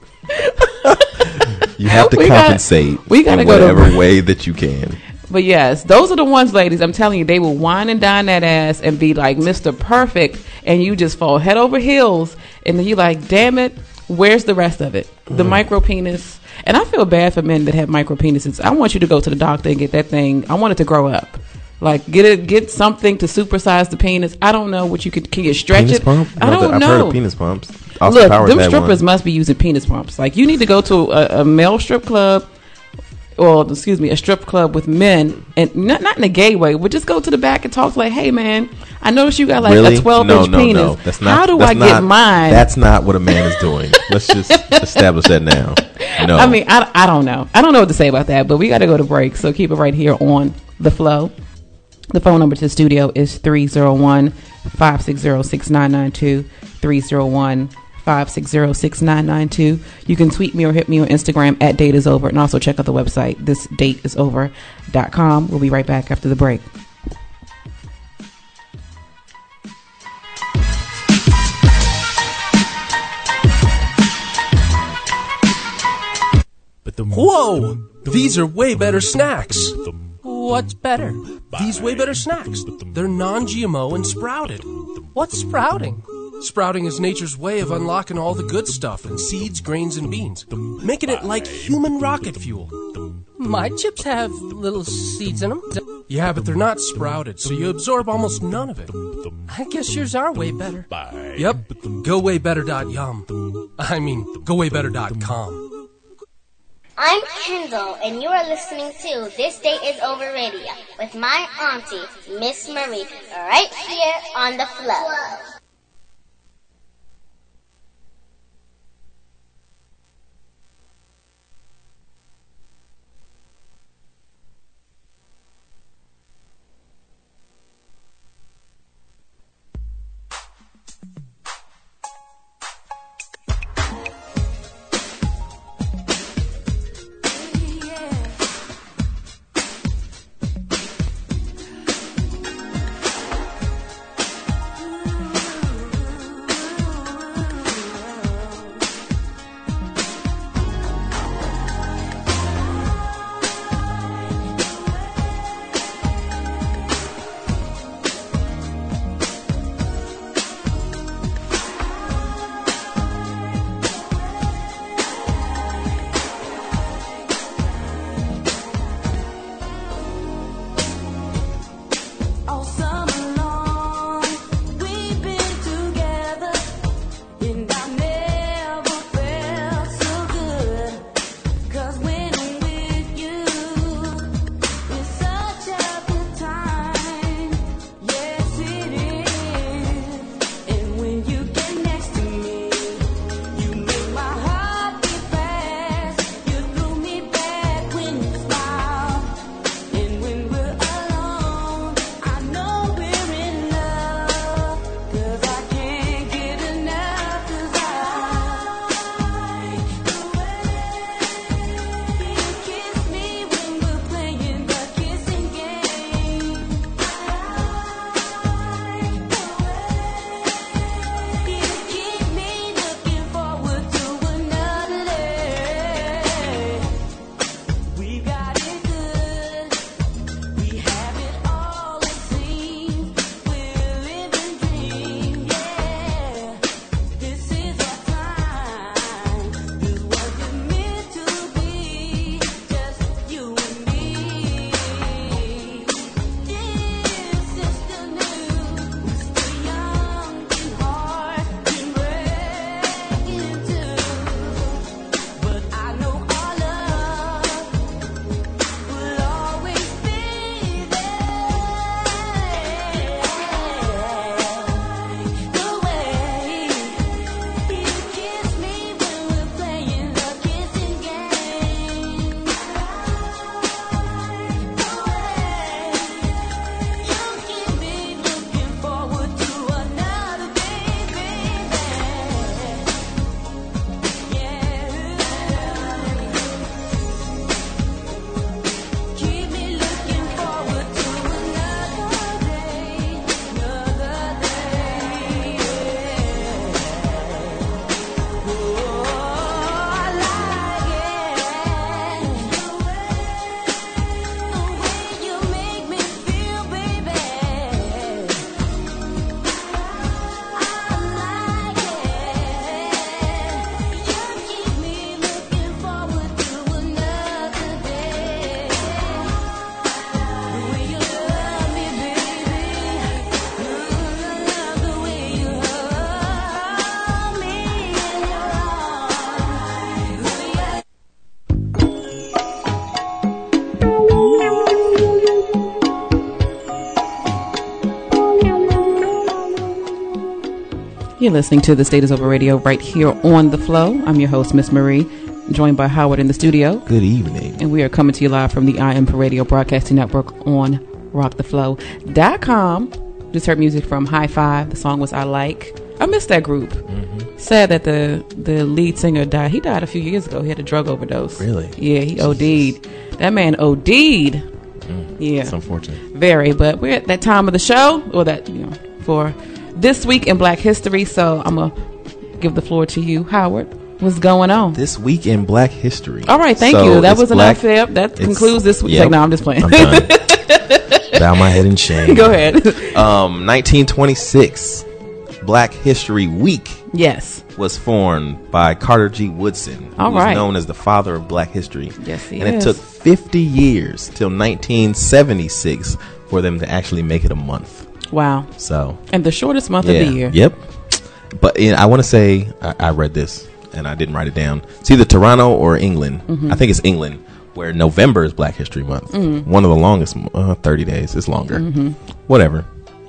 You have to We got- compensate we gotta in go to- whatever way that you can. But yes, those are the ones, ladies. I'm telling you, they will wine and dine that ass and be like Mister Perfect, and you just fall head over heels, and then you like, damn it, where's the rest of it? The Mm. micro penis. And I feel bad for men that have micro penises. I want you to go to the doctor and get that thing. I want it to grow up. Like, get it, get something to supersize the penis. I don't know what you could. Can you stretch Penis it? pump? I No, don't I've know. heard of penis pumps. Austin Look, Powers them had strippers one. must be using penis pumps. Like, you need to go to a, a male strip club, or excuse me, a strip club with men, and not not in a gay way, but just go to the back and talk like, "Hey, man, I noticed you got like Really? a twelve no, inch no, penis. No, that's not, How do that's I not, get mine?" That's not what a man is doing. Let's just establish that now. No, I mean, I, I don't know. I don't know what to say about that, but we got to go to break. So keep it right here on The Flow. The phone number to the studio is three oh one, five six zero, six nine nine two, three oh one, five six zero, six nine nine two. You can tweet me or hit me on Instagram at Date Is Over, and also check out the website, this date is over dot com. We'll be right back after the break. Whoa! These are way better snacks. What's better? These way better snacks. They're non-G M O and sprouted. What's sprouting? Sprouting is nature's way of unlocking all the good stuff in seeds, grains, and beans, making it like human rocket fuel. My chips have little seeds in them. Yeah, but they're not sprouted, so you absorb almost none of it. I guess yours are way better. Yep, go way better dot yum. I mean, go way better dot com. I'm Kendall, and you are listening to This Date Is Over Radio with my auntie, Miss Marie, right here on The Flow. You're listening to The State is Over Radio right here on The Flow. I'm your host, Miss Marie, joined by Howard in the studio. Good evening. And we are coming to you live from the I Am for Radio Broadcasting Network on rock the flow dot com. Just heard music from High Five. The song was I Like. I missed that group. Mm-hmm. Sad that the, the lead singer died. He died a few years ago. He had a drug overdose. Really? Yeah, he OD'd. That man OD'd. Mm, yeah. It's unfortunate. Very. But we're at that time of the show, or that, you know, for this week in Black History. So I'm going to give the floor to you, Howard. What's going on? This week in Black History. All right, thank so you. That was black, enough. Yep, that concludes this week. Yep, like, no, I'm just playing. I'm done. Bow my head in shame. Go ahead. um, nineteen twenty-six, Black History Week. Yes. Was formed by Carter G. Woodson, All who's right. known as the father of Black history. Yes, he and is. it took fifty years till nineteen seventy-six for them to actually make it a month. Wow. So. And the shortest month yeah, of the year. Yep. But you know, I want to say, I, I read this and I didn't write it down. It's either Toronto or England. Mm-hmm. I think it's England, where November is Black History Month. Mm-hmm. One of the longest, uh, thirty days. It's longer. Mm-hmm. Whatever.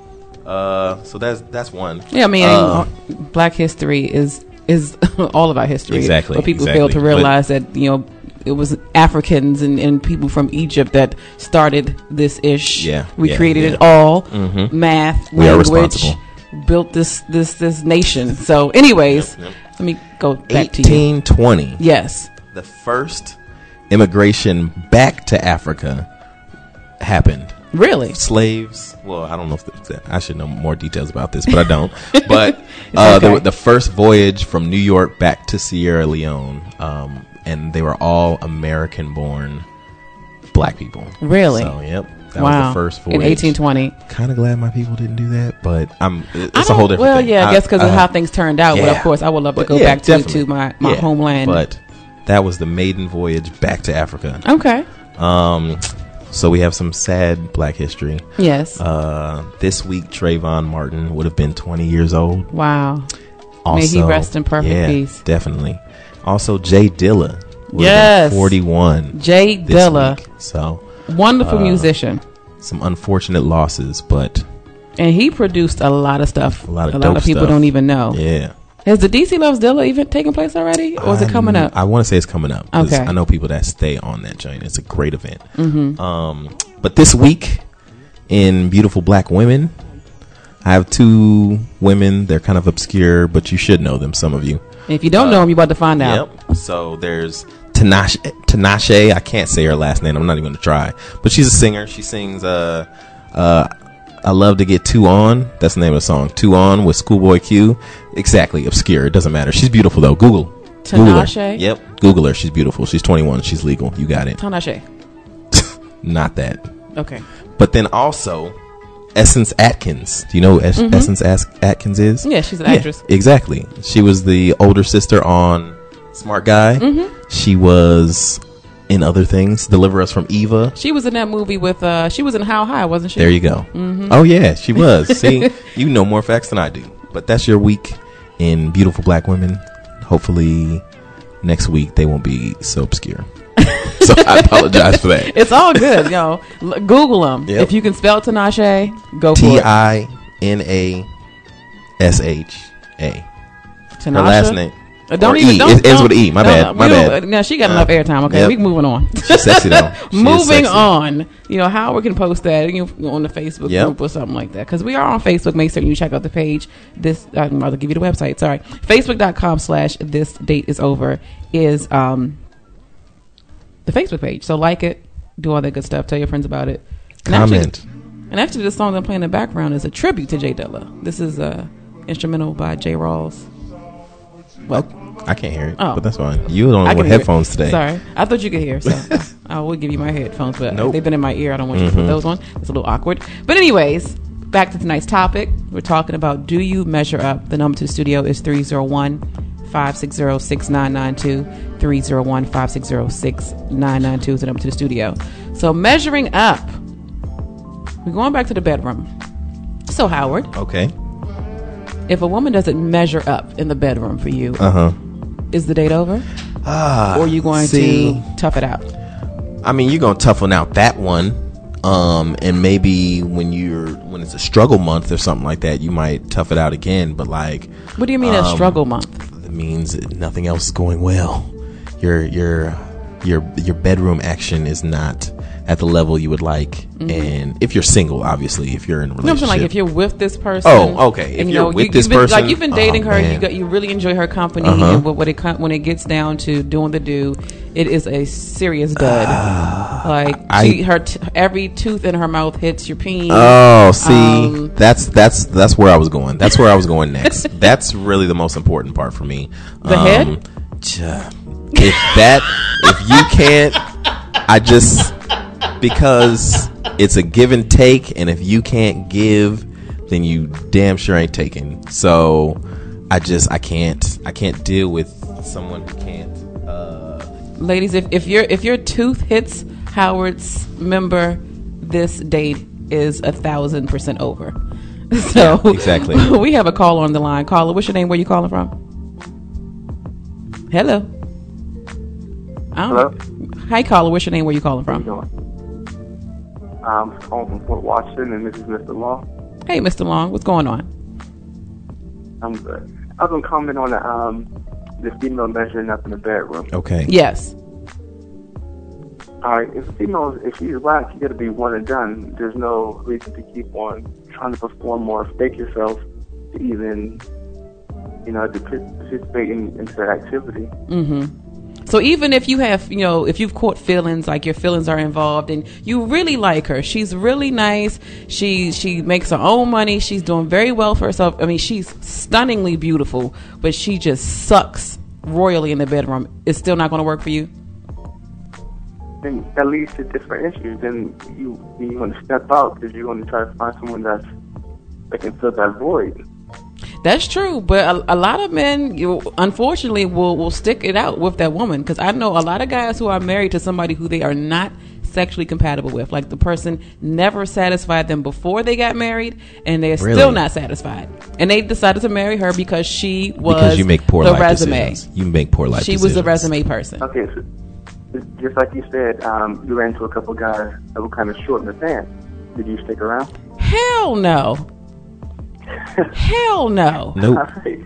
Uh, so that's that's one. Yeah, I mean, uh, Black history is is all of our history. Exactly. But people exactly. fail to realize but, that, you know, it was Africans and, and people from Egypt that started this ish. Yeah. We yeah, created yeah. it all. Mm-hmm. Math, we language, are responsible. Built this this this nation. So, anyways, yep, yep. let me go back to you. eighteen twenty. Yes. The first immigration back to Africa happened. Really? Slaves. Well, I don't know if the, I should know more details about this, but I don't. But uh, okay. the, the first voyage from New York back to Sierra Leone, um, and they were all American-born Black people. Really? So, yep. That wow. was the first voyage. In eighteen twenty. Kind of glad my people didn't do that, but I'm. It's a whole different well, thing. Well, yeah, I, I guess because of I, how things turned out. Yeah. But of course, I would love to but go yeah, back to, to my, my yeah. homeland. But that was the maiden voyage back to Africa. Okay. Um, so we have some sad Black history. Yes. Uh, this week, Trayvon Martin would have been twenty years old. Wow. Also, may he rest in perfect yeah, peace. Definitely. Also, Jay Dilla. Yes. forty-one. Jay Dilla. Week. So wonderful uh, musician. Some unfortunate losses, but and he produced a lot of stuff. A lot of a dope lot of people stuff. don't even know. Yeah. Has the D C Loves Dilla even taken place already, or is I'm, it coming up? I want to say it's coming up. Okay. I know people that stay on that joint. It's a great event. Mm-hmm. Um, but this week in Beautiful Black Women, I have two women. They're kind of obscure, but you should know them. Some of you. And if you don't uh, know them, you're about to find out. Yep. So there's Tinashe. Tinashe. I can't say her last name. I'm not even going to try. But she's a singer. She sings. Uh, uh, I love to get two on. That's the name of the song. Two on with Schoolboy Q. Exactly. Obscure. It doesn't matter. She's beautiful though. Google. Tinashe. Yep. Google her. She's beautiful. She's twenty-one. She's legal. You got it. Tinashe. Not that. Okay. But then also Essence Atkins. Do you know who es- mm-hmm. Essence As- Atkins is? Yeah, she's an yeah, actress. Exactly. She was the older sister on Smart Guy. Mm-hmm. She was in other things. Deliver Us from Eva. She was in that movie with. Uh, she was in How High, wasn't she? There you go. Mm-hmm. Oh yeah, she was. See, you know more facts than I do. But that's your week in Beautiful Black Women. Hopefully, next week they won't be so obscure. So I apologize for that. It's all good, yo. L- Google them. Yep. If you can spell Tinashe, go for T it. I N A S H A. Tinashe? Her last name. Uh, don't or even. E. Don't, It ends don't, with E. My bad. My bad. Now she got uh, enough airtime. Okay, yep. we can moving on. She's sexy though. She Moving sexy. on. You know, Howard can post that you know, on the Facebook yep. group or something like that. Because we are on Facebook. Make sure you check out the page. This I'm about to give you the website. Sorry, Facebook dot com slash This Date Is Over is um the Facebook page. So like it, do all that good stuff. Tell your friends about it. And Comment. Actually, and actually, the song I'm playing in the background is a tribute to Jay Dilla. This is a instrumental by Jay Rawls. Well, I can't hear it, oh. but that's fine. You don't I know with headphones today. Sorry, I thought you could hear. So I will give you my headphones, but nope. they've been in my ear. I don't want you mm-hmm. to put those on. It's a little awkward. But anyways, back to tonight's topic. We're talking about do you measure up? The number to the studio is three oh one, five six oh, six nine nine two. three oh one, five six oh, six nine nine two is the number to the studio. So measuring up. We're going back to the bedroom. So Howard. Okay. If a woman doesn't measure up in the bedroom for you, uh-huh. is the date over? Ah, or are you going see, to tough it out? I mean, you're going to toughen out that one. Um, and maybe when you're when it's a struggle month or something like that, you might tough it out again. But like, what do you mean um, a struggle month? It means that nothing else is going well. Your your your your bedroom action is not at the level you would like. Mm-hmm. And if you're single, obviously, if you're in a relationship, no, I'm like if you're with this person. Oh, okay. If and, you you're know, with you, this been, person, like you've been dating oh, her, man. you got you really enjoy her company, uh-huh. and when it when it gets down to doing the do, it is a serious dud. Uh, like I, she, her t- every tooth in her mouth hits your peen. Oh, see, um, that's that's that's where I was going. That's where I was going next. That's really the most important part for me. The um, head. If that, if you can't, I just because it's a give and take, and if you can't give, then you damn sure ain't taking. So I just I can't I can't deal with someone who can't. Uh, Ladies, if, if your if your tooth hits Howard's member, this date is a thousand percent over. So yeah, exactly. We have a caller on the line. Caller, what's your name? Where you calling from? Hello. Hello. Hi, caller. What's your name? Where you calling from? How you doing? I'm calling from Fort Washington, and this is Mister Long. Hey, Mister Long. What's going on? I'm good. I was going to comment on the, um, the female measuring up in the bedroom. Okay. Yes. All right. If a female, if she's black, you got to be one and done. There's no reason to keep on trying to perform or fake yourself to even, you know, to participate in, in that activity. Mm-hmm. So even if you have, you know, if you've caught feelings, like your feelings are involved and you really like her, she's really nice. She she makes her own money. She's doing very well for herself. I mean, she's stunningly beautiful, but she just sucks royally in the bedroom. It's still not going to work for you? Then that leads to different issues. Then you, you want to step out because you want to try to find someone that's, that can fill that void. That's true, but a, a lot of men, you, unfortunately, will, will stick it out with that woman. Because I know a lot of guys who are married to somebody who they are not sexually compatible with. Like the person never satisfied them before they got married, and they're really? still not satisfied. And they decided to marry her because she was because you make poor the life resume. Decisions. You make poor life She decisions. was the resume person. Okay, so just like you said, um, you ran into a couple guys that were kind of short in the pants. Did you stick around? Hell no. Hell no. Nope.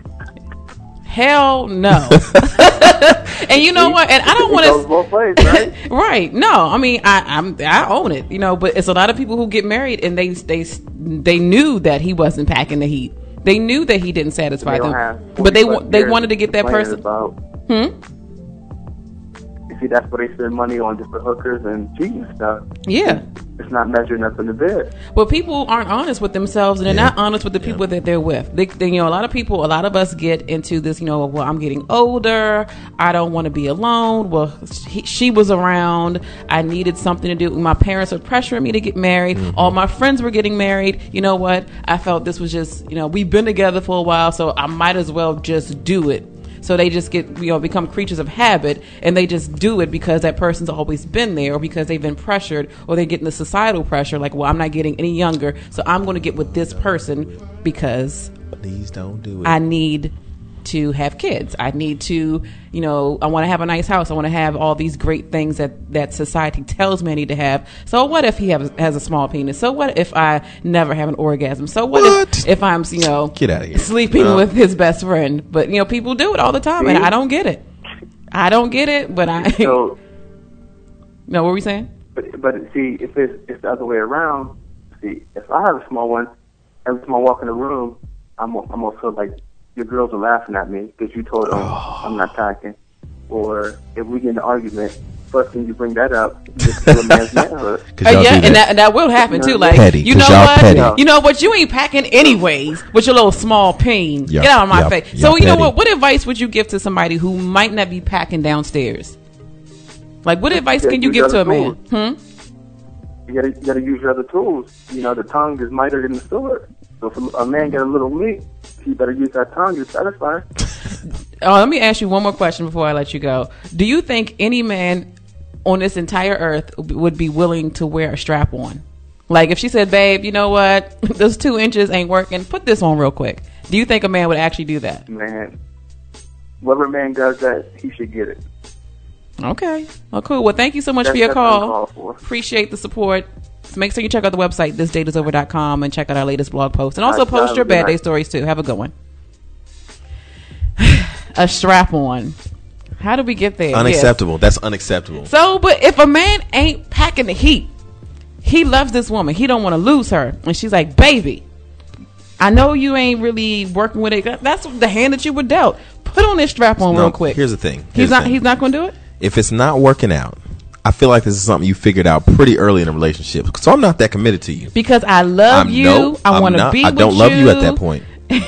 Hell no. And you know what? And I don't want to. Both ways, right? Right. No. I mean, I, I'm. I own it. You know, but it's a lot of people who get married and they they they knew that he wasn't packing the heat. They knew that he didn't satisfy them, but they they wanted to get that person. About, hmm. You see, that's where they spend money on different hookers and cheating stuff. Yeah. It's not measuring up in the bed. But people aren't honest with themselves, and they're Yeah. not honest with the people yeah. that they're with. They, they, you know, a lot of people, a lot of us get into this, you know, well, I'm getting older. I don't want to be alone. Well, he, she was around. I needed something to do. My parents were pressuring me to get married. Mm-hmm. All my friends were getting married. You know what? I felt this was just, you know, we've been together for a while, so I might as well just do it. So they just get, you know, become creatures of habit, and they just do it because that person's always been there, or because they've been pressured, or they're getting the societal pressure, like, well, I'm not getting any younger, so I'm going to get with this person because please don't do it. I need to have kids. I need to, you know, I want to have a nice house. I want to have all these great things that, that society tells me I need to have. So what if he have, has a small penis? So what if I never have an orgasm? So what, what? If, if I'm, you know, get out of here, sleeping no. with his best friend? But, you know, people do it all the time, and I don't get it. I don't get it, but I... So, no, what were we saying? But, but see, if it's, it's the other way around, see, if I have a small one, every time I walk in the room, I'm, I'm going to feel like your girls are laughing at me because you told them oh. I'm not packing. Or if we get in an argument, first thing you bring that up, you just kill a man's manhood. Uh, yeah, and that, that will happen too. Like, petty, you know what? Petty. You know what? You ain't packing anyways with your little small peen. Yep, Get out of my yep, face. So, you petty. know what? What advice would you give to somebody who might not be packing downstairs? Like, what advice can you give to a man? Hmm? You gotta, you gotta use your other tools. You know, the tongue is mightier than the sword. So if a man get a little meat, you better use that tongue to satisfy. Oh, let me ask you one more question before I let you go. Do you think any man on this entire earth would be willing to wear a strap on? Like if she said, babe, you know what? Those two inches ain't working. Put this on real quick. Do you think a man would actually do that? Man, whatever man does that, he should get it. Okay. Well, cool. Well, thank you so much That's, for your call. For. Appreciate the support. Thanks. Make sure you check out the website, this date is over dot com, and check out our latest blog post. And also All right, post guys, your good bad night. day stories, too. Have a good one. A strap-on. How did we get there? Unacceptable. Yes. That's unacceptable. So, but if a man ain't packing the heat, he loves this woman. He don't want to lose her. And she's like, baby, I know you ain't really working with it. That's the hand that you were dealt. Put on this strap on No, real quick. Here's the thing. Here's he's the not. thing. He's not going to do it. If it's not working out, I feel like this is something you figured out pretty early in a relationship. So I'm not that committed to you. Because I love I'm, you. no, I I'm want to not. be I with don't you. love you at that point.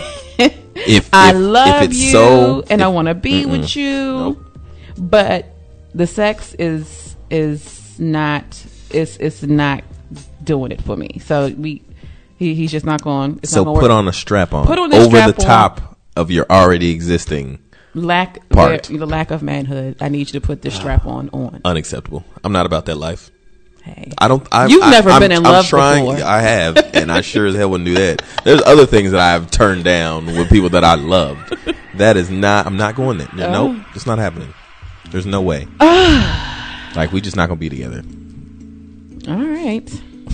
If I if, love if it's you, so, and if, I want to be mm-mm. with you. Nope. But the sex is is not it's it's not doing it for me. So we he, he's just not going. It's So not gonna put work. on a strap on. Put on this over strap the on. top of your already existing lack part. The, the lack of manhood. I need you to put this strap on on. Unacceptable. I'm not about that life. Hey, I don't. I, You've I, never I'm, been in I'm love trying, before. I have, and I sure as hell wouldn't do that. There's other things that I've turned down with people that I loved. That is not. I'm not going there. Oh. Nope, it's not happening. There's no way. Like we just not gonna be together. All right.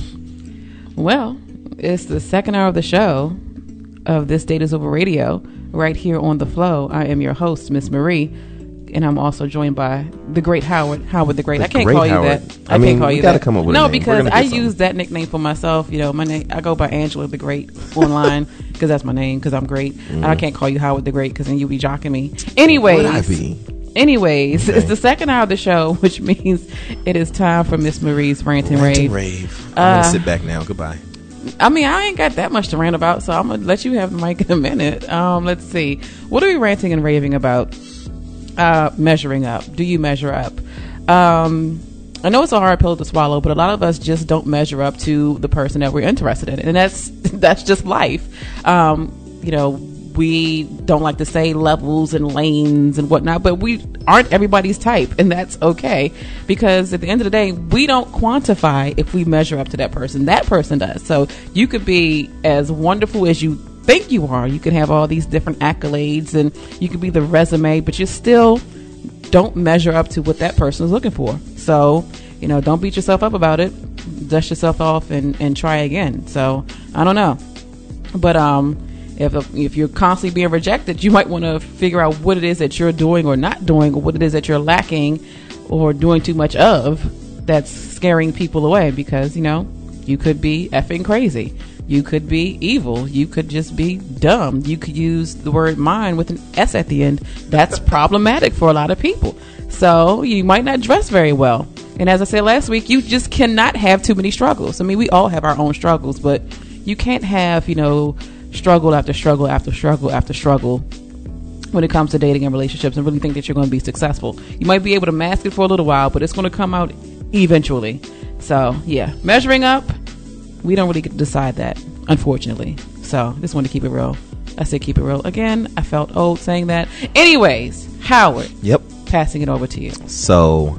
Well, it's the second hour of the show of This Date is Over Radio, right here on The Flow. I am your host, Miss Marie, and I'm also joined by the great Howard. Howard the Great. The I can't great call Howard. you that. I I, mean, can't call we you gotta that. come up with a no, name. We're because gonna get I something. use that nickname for myself. You know, my name. I go by Angela the Great online because that's my name. Because I'm great. Mm. I can't call you Howard the Great because then you be jocking me. Anyways. Would I be? Anyways, Okay. it's the second hour of the show, which means it is time for Miss Marie's Rant and Rant Rave. and rave. I'm Uh, gonna sit back now. Goodbye. I mean, I ain't got that much to rant about, so I'm gonna let you have the mic in a minute. Um, let's see. What are we ranting and raving about? Uh, measuring up. Do you measure up? Um, I know it's a hard pill to swallow, but a lot of us just don't measure up to the person that we're interested in, and that's that's just life. Um, you know, we don't like to say levels and lanes and whatnot, but we aren't everybody's type, and that's okay, because at the end of the day, we don't quantify if we measure up to that person. That person does. So you could be as wonderful as you think you are. You could have all these different accolades, and you could be the resume, but you still don't measure up to what that person is looking for. So, you know, don't beat yourself up about it. Dust yourself off and, and try again. So, I don't know. But, um, If, if you're constantly being rejected, you might want to figure out what it is that you're doing or not doing, or what it is that you're lacking or doing too much of that's scaring people away, because, you know, you could be effing crazy. You could be evil. You could just be dumb. You could use the word mind with an S at the end. That's problematic for a lot of people. So you might not dress very well. And as I said last week, you just cannot have too many struggles. I mean, we all have our own struggles, but you can't have, you know, struggle after struggle after struggle after struggle when it comes to dating and relationships, and really think that you're going to be successful. You might be able to mask it for a little while, but it's going to come out eventually. So yeah, measuring up, we don't really get to decide that, unfortunately. So just want to keep it real. I said keep it real again. I felt old saying that. Anyways, Howard. Yep. Passing it over to you. So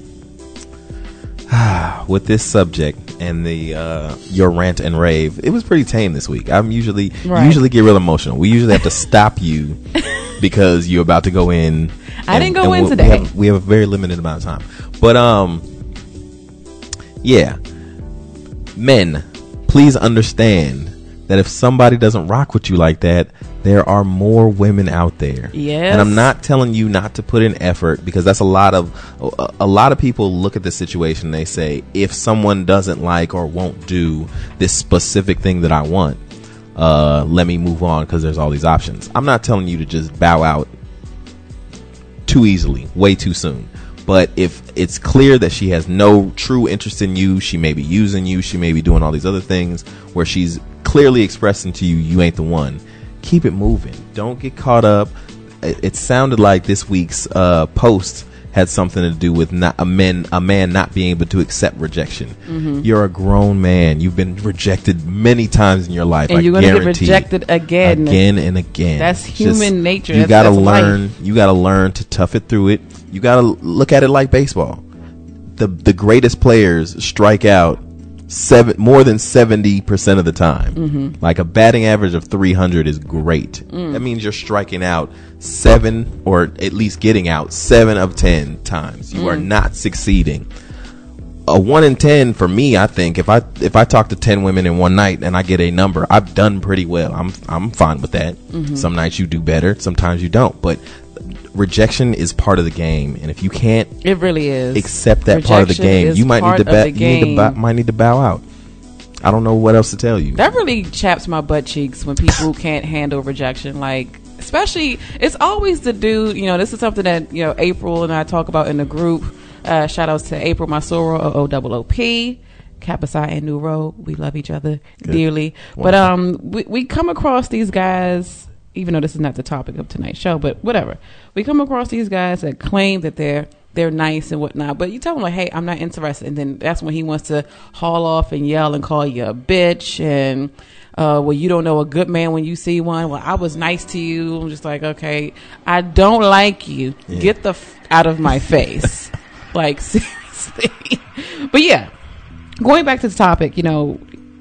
with this subject and the uh, your rant and rave, it was pretty tame this week. I'm usually Right. usually get real emotional. We usually have to stop you because you're about to go in. I didn't go in we, today. We have, we have a very limited amount of time, but um, yeah, men, please understand that if somebody doesn't rock with you like that, there are more women out there. Yes. And I'm not telling you not to put in effort, because that's a lot of a, a lot of people look at the situation and they say, if someone doesn't like or won't do this specific thing that I want, uh, let me move on because there's all these options. I'm not telling you to just bow out too easily, way too soon. But if it's clear that she has no true interest in you, she may be using you, she may be doing all these other things where she's clearly expressing to you, you ain't the one. Keep it moving. Don't get caught up. It, it sounded like this week's uh, post had something to do with not a man, a man not being able to accept rejection. Mhm. You're a grown man. You've been rejected many times in your life. And I you're going to get guarantee. rejected again. Again and again. That's Just- human nature. You That's- got to that's life. learn. You got to learn to tough it through it. You got to look at it like baseball. The the greatest players strike out seven more than seventy percent of the time. Mhm. Like a batting average of three hundred is great. Mm. That means you're striking out seven, or at least getting out seven of ten times. You are Mm. not succeeding. a one in ten for me, I think if I if I talk to ten women in one night and I get a number, I've done pretty well. I'm I'm fine with that. Mm-hmm. Some nights you do better, sometimes you don't. But rejection is part of the game, and if you can't, it really is accept that rejection part of the game. You might need to bow. You need to bow, might need to bow out. I don't know what else to tell you. That really chaps my butt cheeks when people can't handle rejection. Like, especially, it's always the dude. You know, this is something that you know April and I talk about in the group. Uh, shout outs to April Masoro, O O O O P, Kappa Psi and Neuro. We love each other Good. dearly. Wonderful. But um, we, we come across these guys, even though this is not the topic of tonight's show, but whatever. We come across these guys that claim that they're they're nice and whatnot, but you tell them like, hey, I'm not interested. And then that's when he wants to haul off and yell and call you a bitch and uh, well, you don't know a good man when you see one. Well, I was nice to you. I'm just like, okay, I don't like you. Yeah. Get the f- out of my face. Like, seriously. But yeah, going back to the topic, you know,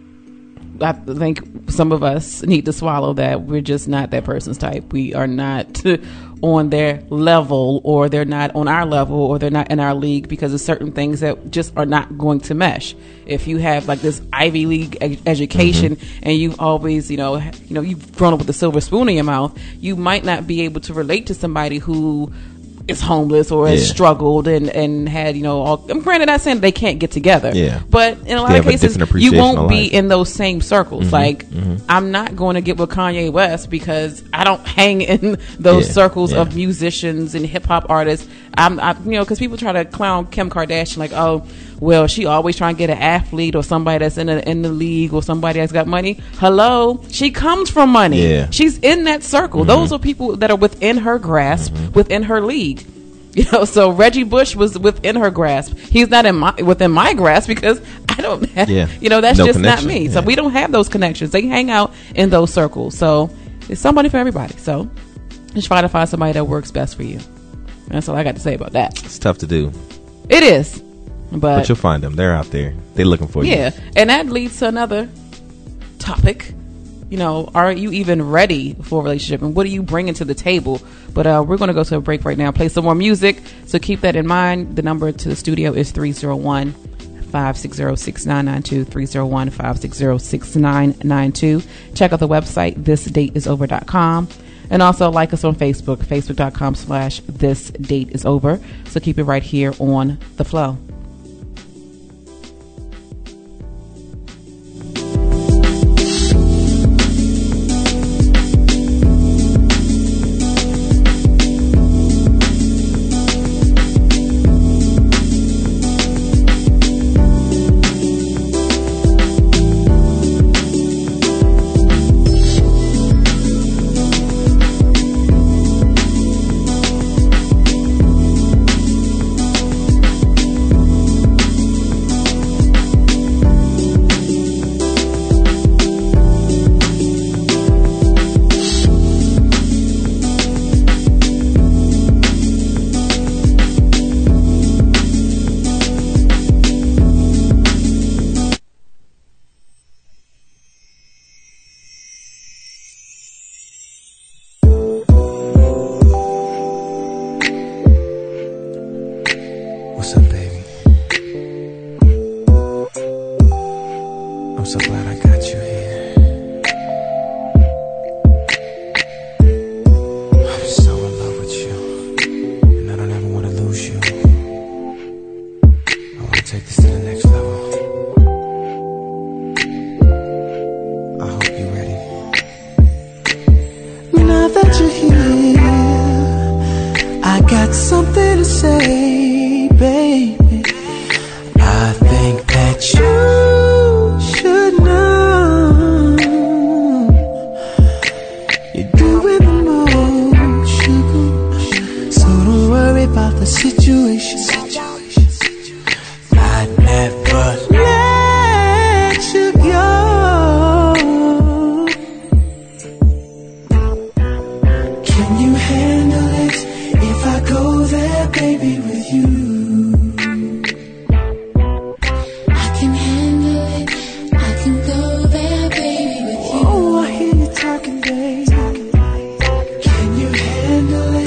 I think some of us need to swallow that we're just not that person's type. We are not on their level, or they're not on our level, or they're not in our league, because of certain things that just are not going to mesh. If you have like this Ivy League ed- education mm-hmm. and you've always, you know, you know, you've grown up with a silver spoon in your mouth, you might not be able to relate to somebody who is homeless or has yeah. struggled and, and had, you know, all, I'm granted not saying they can't get together. Yeah. But in a lot they of cases, you won't be life. in those same circles. Mm-hmm. Like, mm-hmm. I'm not going to get with Kanye West because I don't hang in those yeah. circles yeah. of musicians and hip hop artists. I'm, I, you know, because people try to clown Kim Kardashian like, oh, well, she always trying to get an athlete or somebody that's in a, in the league or somebody that's got money. Hello, she comes from money. Yeah. She's in that circle. Mm-hmm. Those are people that are within her grasp, mm-hmm. within her league. You know, so Reggie Bush was within her grasp. He's not in my within my grasp because I don't have, yeah. you know, that's no just connection. not me. Yeah. So we don't have those connections. They hang out in those circles. So it's somebody for everybody. So just try to find somebody that works best for you. That's all I got to say about that. It's tough to do. It is. But, but you'll find them. They're out there. They're looking for yeah. you. Yeah. And that leads to another topic. You know, are you even ready for a relationship, and what are you bringing to the table? But uh, we're going to go to a break right now, play some more music. So keep that in mind. The number to the studio is three oh one, five six zero, six nine nine two, three oh one, five six zero, six nine nine two. Check out the website, this date is over dot com. And also like us on Facebook, facebook.com slash this date is over. So keep it right here on The Flow.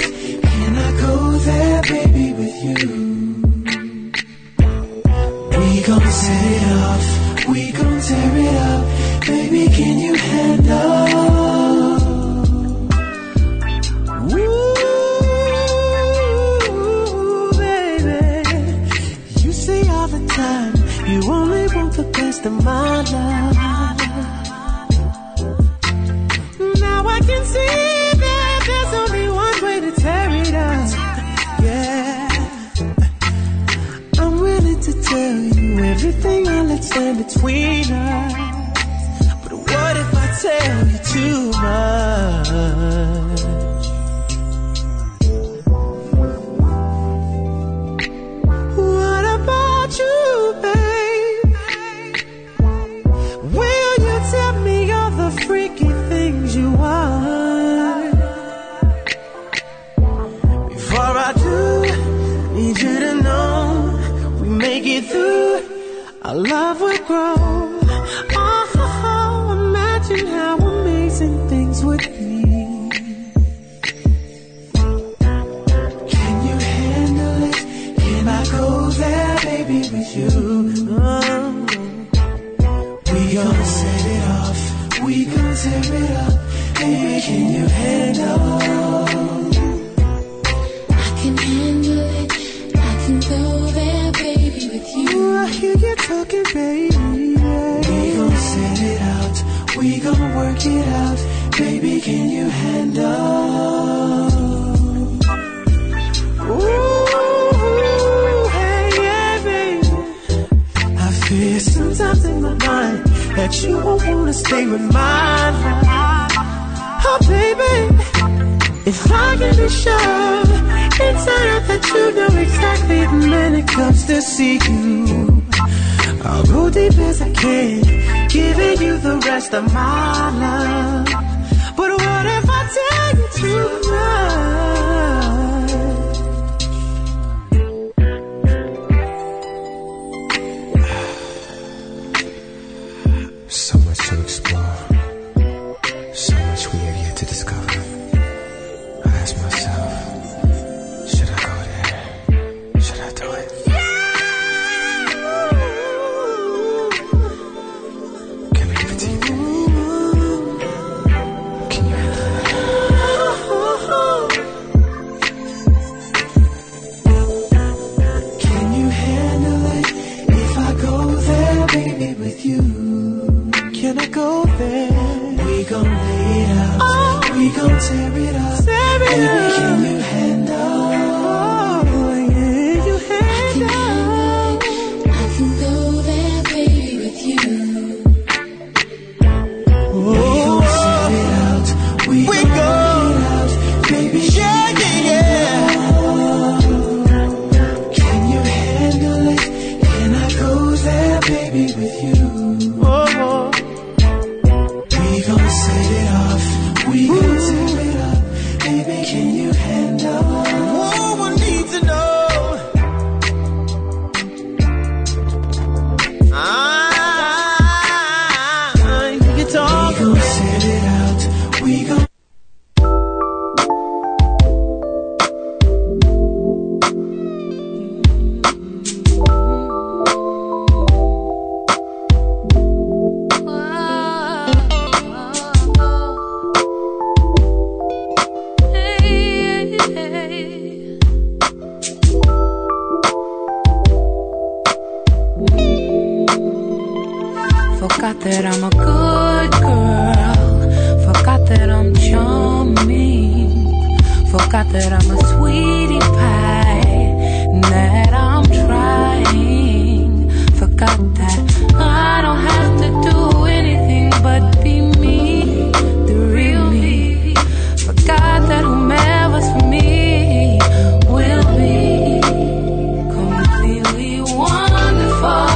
We our love will grow. Oh, oh, oh, imagine how amazing things would be. Can you handle it? Can I go there, baby, with you? Oh. We gonna set it off, we gonna tear it up. Baby, can you handle? I can handle it. I can go there, baby, with you. Ooh, I hear you talking, baby. We gon' set it out. We gon' work it out. Baby, can you handle? Ooh, hey, yeah, baby. I feel sometimes in my mind that you won't wanna stay with mine. Oh, baby, if I can be sure inside out that you know exactly the minute comes to see you, I'll go deep as I can, giving you the rest of my love. But what if I tell you tonight? So much to explore, so much we have yet to discover. I ask myself, should I go there? Should I do it? Can I give it to you? Can you handle it? Can you handle it? If I go there, baby, with you, can I go there? We gon' lay it out. Oh. We gon' tear it up. Tear it baby, up. Can you handle? Oh, yeah, you handle. I can go there, baby, with you. Oh. We gon' set it out. We, we gon' lay it out. Baby, yeah, yeah, yeah. Can you handle it? Can I go there, baby, with you? Oh, oh. We gon' set it off. We gon' tear it up. Baby, can you handle? Oh, I need to know. Ah, you can talk. We gon' set it out. We gon' Forgot that I'm a good girl. Forgot that I'm charming. Forgot that I'm a sweetie pie. And that I'm trying. Forgot that I don't have to do anything but be me, the real me. Forgot that whomever's for me will be completely wonderful.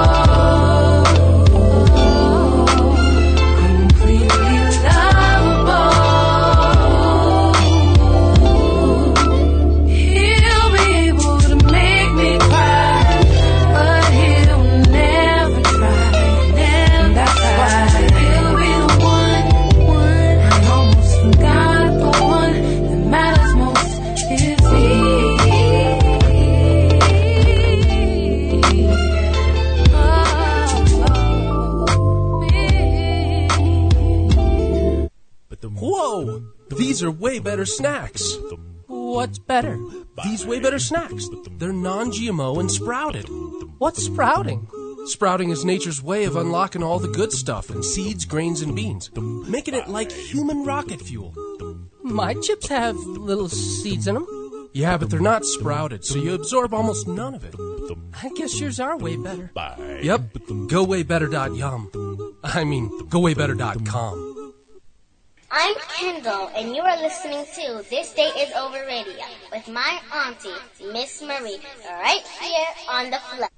Whoa! These are way better snacks. What's better? These way better snacks. They're non-G M O and sprouted. What's sprouting? Sprouting is nature's way of unlocking all the good stuff in seeds, grains, and beans, making it like human rocket fuel. My chips have little seeds in them. Yeah, but they're not sprouted, so you absorb almost none of it. I guess yours are way better. Yep, go way better dot yum. I mean, go way better dot com. I'm Kendall, and you are listening to This Day Is Over Radio with my auntie, Miss Marie, right here on the Flow.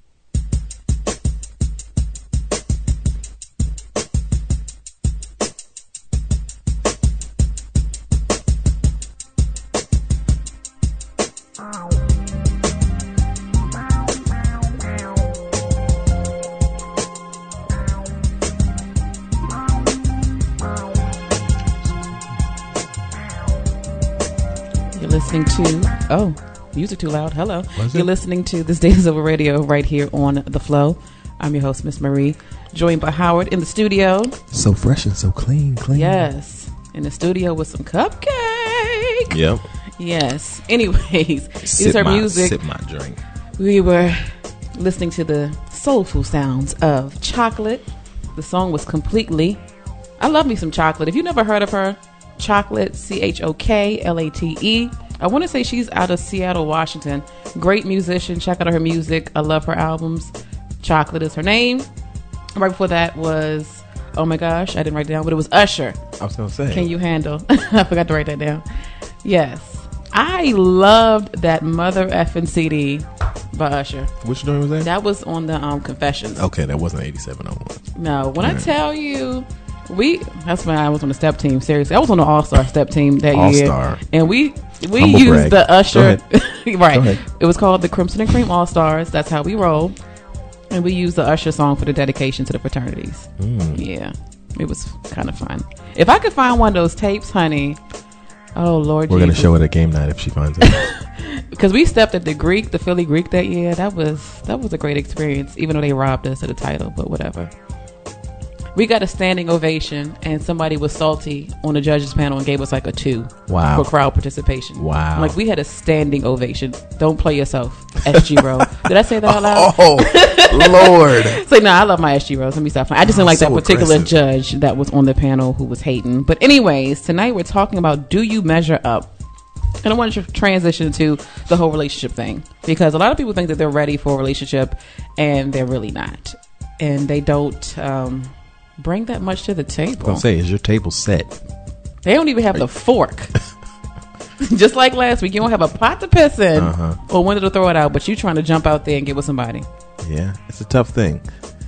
You're listening to, oh, music too loud. Hello. Was You're it? listening to This Day Is Over Radio right here on The Flow. I'm your host, Miss Marie, joined by Howard in the studio. So fresh and so clean, clean. Yes, in the studio with some cupcake. Yep. Yes. Anyways, Sip these are my, music. Sip my drink. We were listening to the soulful sounds of Chocolate. The song was Completely. I love me some Chocolate. If you never heard of her, Chocolate, C H O K L A T E. I want to say she's out of Seattle, Washington. Great musician. Check out her music. I love her albums. Chocolate is her name. Right before that was, oh my gosh, I didn't write it down, but it was Usher. I was going to say. Can You Handle? I forgot to write that down. Yes. I loved that mother effing C D by Usher. Which joint was that? That was on the um, Confessions. Okay, that wasn't eighty-seven oh one. No, when All I right. tell you, we, that's when I was on the step team, seriously. I was on the All-Star step team that All-Star. year. And we we Humble used brag. the Usher. Go ahead. Right. Go ahead. It was called the Crimson and Cream All-Stars. That's how we roll. And we used the Usher song for the dedication to the fraternities. Mm. Yeah. It was kind of fun. If I could find one of those tapes, honey, oh, Lord We're going to Jesus. show it at game night if she finds it. Because we stepped at the Greek, the Philly Greek that year. That was that was a great experience, even though they robbed us of the title, but whatever. We got a standing ovation, and somebody was salty on the judges panel and gave us like a two Wow. for crowd participation. Wow. Like, we had a standing ovation. Don't play yourself, S G Row. Did I say that out loud? Oh, Lord. Say, no, I love my S G Rows. Let me stop playing. I just didn't like So that particular aggressive. judge that was on the panel who was hating. But anyways, tonight we're talking about, do you measure up? And I want to transition to the whole relationship thing, because a lot of people think that they're ready for a relationship and they're really not. And they don't um, bring that much to the I was table. going to say, is your table set? They don't even have the fork. Just like last week, you don't have a pot to piss in Uh-huh. or window to throw it out, but you trying to jump out there and get with somebody. Yeah, it's a tough thing.